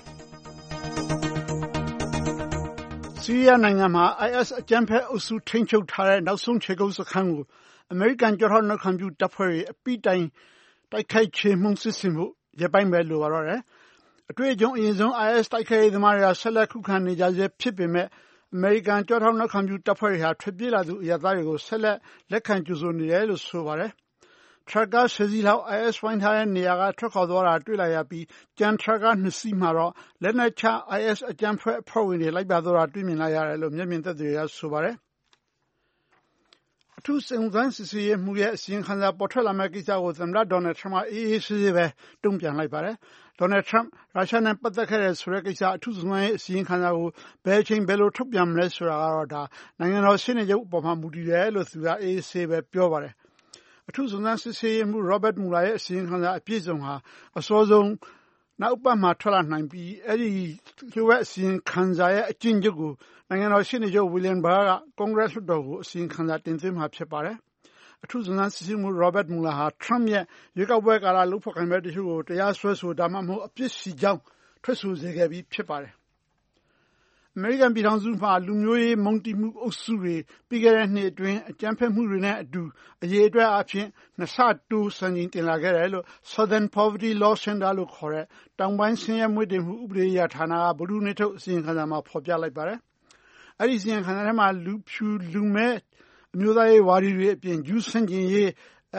ဆီးရီးယားနိုင်ငံမှာ IS အကြမ်းဖက်အုပ်စုထိန်းချုပ်ထားတဲ့နောက်ဆုံးခြေကုပ်စခန်းကိုအမေရိကန်ကြောထောက်နောက်ခံပြုတပ်ဖွဲ့တွေအပိတိုင်တိုက်ခိုက်ချေမှုန်းစစ်ဆင်ဖို့ရပ်ပိုင်းပဲလိုပါတော့တယ်အတွေ့အကြုံအရင်ဆုံး IS တိုက်ခိုက်ရေးသမားတွေကဆက်လက်ခုခံနေကြဆဲဖြစ်ပေမဲ့အမေရိကန်ကြောထောက်နောက်ခံပြုတပ်ဖွဲ့တွေဟာထွက်ပြေးလာသူအရပ်သားတွေကိုဆက်လက်ခံကြိုဆိုနေတယ်လို့ဆိုပါတယ်ထရပ်ကား10စီးလောက် IS ဝိုင်းထားတဲ့နေရာကထွက်ခွာသွားတာတွေ့လာရပြီးကြံထရပ်ကား2စီးမှာတော့လက်နက်ချ IS အကြမ်းဖက်အဖွဲ့ဝင်တွေလိုက်ပါသွားတာတွေ့မြင်လိုက်ရတယ်လို့မျက်မြင်သက်သေတွေကဆိုပါတယ်အထူးစုံစမ်းစစ်ဆေးရေးမှူးရဲ့အစီရင်ခံစာပေါ်ထွက်လာမယ့်ကိစ္စကိုသမ္မတဒေါ်နယ်ထရမ့်ကအေးအေးဆေးဆေးပဲတုံ့ပြန်လိုက်ပါတယ်ဒေါ်နယ်ထရမ့်ရုရှားနဲ့ပတ်သက်ခဲ့တဲ့ဆိုတဲ့ကိစ္စအထူးစုံစမ်းရေးအစီရင်ခံစာကိုဘယ်အချိန်ဘယ်လိုထုတ်ပြန်မလဲဆိုတာကတော့ဒါနိုင်ငံတော်ရှေ့နေချုပ်အပေါ်မှာမူတည်တယ်လို့သူကအေးအေးဆေးပဲပြောပါတယ်အထူးစုံစမ်းစစ်ဆေးရေးမှူး Robert Mueller ရဲ့အစီရင်ခံစာအပြည့်စုံဟာအစောဆုံးနောက်ပတ်မှာထွက်လာနိုင်ပြီးအဲ့ဒီလျှို့ဝှက်အစီရင်ခံစာရဲ့အကျဉ်းချုပ်ကိုနိုင်ငံတော်ရှေ့နေချုပ် William Barr ကကွန်ဂရက်လွှတ်တော်ကိုအစီရင်ခံစာတင်သွင်းမှာဖြစ်ပါတယ်အထူးစုံစမ်းစစ်ဆေးမှု Robert Mueller ဟာ Trump ရဲ့ရွေးကောက်ပွဲကာလလုပ်ဖော်ကိုင်ဘက်တချို့ကိုတရားစွဲဆိုဒါမှမဟုတ်အပြစ်ရှိကြောင်းထွက်ဆိုစေခဲ့ပြီးဖြစ်ပါတယ်အမေရိကန်ပြည်ထောင်စုမှာလူမျိုးရေးမုန်းတီးမှုအုပ်စုတွေပြီးခဲ့တဲ့နှစ်အတွင်းအကြမ်းဖက်မှုတွေနဲ့အတူအရေးအတွက်အဖြစ်နှစ်ဆတိုးစံချိန်တင်လာခဲ့တယ်လို့ Southern Poverty Law Center လို့ခေါ်တဲ့တောင်ပိုင်းဆင်းရဲမွဲတေမှုဥပဒေရေးဌာနကဗုဒ္ဓဟူးနေ့ထုတ်အစီရင်ခံစာမှာဖော်ပြလိုက်ပါတယ်။အဲ့ဒီအစီရင်ခံစာထဲမှာလူဖြူလူမဲအမျိုးသားရေးဝါဒီတွေအပြင်ဂျူးဆန့်ကျင်ရေး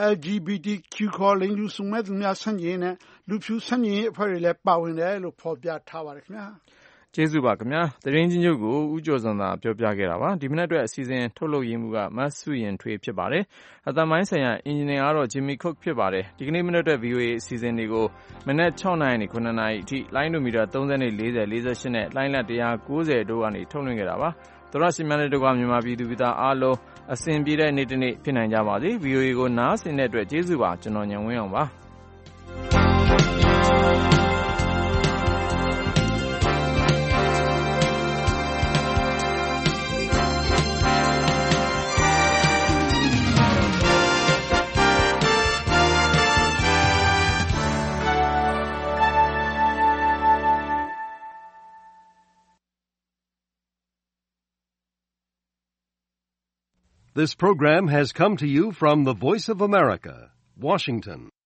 LGBTQ ခေါ်လိင်တူစုံမဲ့သူများဆန့်ကျင်ရေးနဲ့လူဖြူဆန့်ကျင်ရေးအဖွဲ့တွေလည်းပါဝင်တယ်လို့ဖော်ပြထားပါတယ်ခင်ဗျာ။ကျေးဇူးပါခင်ဗျာသတင်းချင်းချုပ်ကိုဦးကျော်စံသာပြောပြခဲ့တာပါဒီမနေ့အတွက်အစီအစဉ်ထုတ်လုပ်ရင်းမှုကမတ်စုရင်ထွေးဖြစ်ပါတယ်အသံပိုင်းဆိုင်ရာအင်ဂျင်နီယာကတော့ Jimmy Cook ဖြစ်ပါတယ်ဒီကနေ့မနေ့အတွက် VOA အစီအစဉ်တွေကိုမနေ့6နာရီနဲ့9နာရီအထိလိုင်းနိုမီတာ30နဲ့40 48နဲ့လိုင်းလတ်190တို့ကနေထုတ်လွှင့်ခဲ့တာပါသောရရှိမြတ်တဲ့ကမြန်မာပြည်သူပြည်သားအားလုံးအစဉ်ပြေတဲ့နေ့တစ်နေ့ဖြစ်နိုင်ကြပါစေ VOA ကိုနားဆင်တဲ့အတွက်ကျေးဇူးပါကျွန်တော်ညံဝင်းအောင်ပါ This program has come to you from the Voice of America, Washington.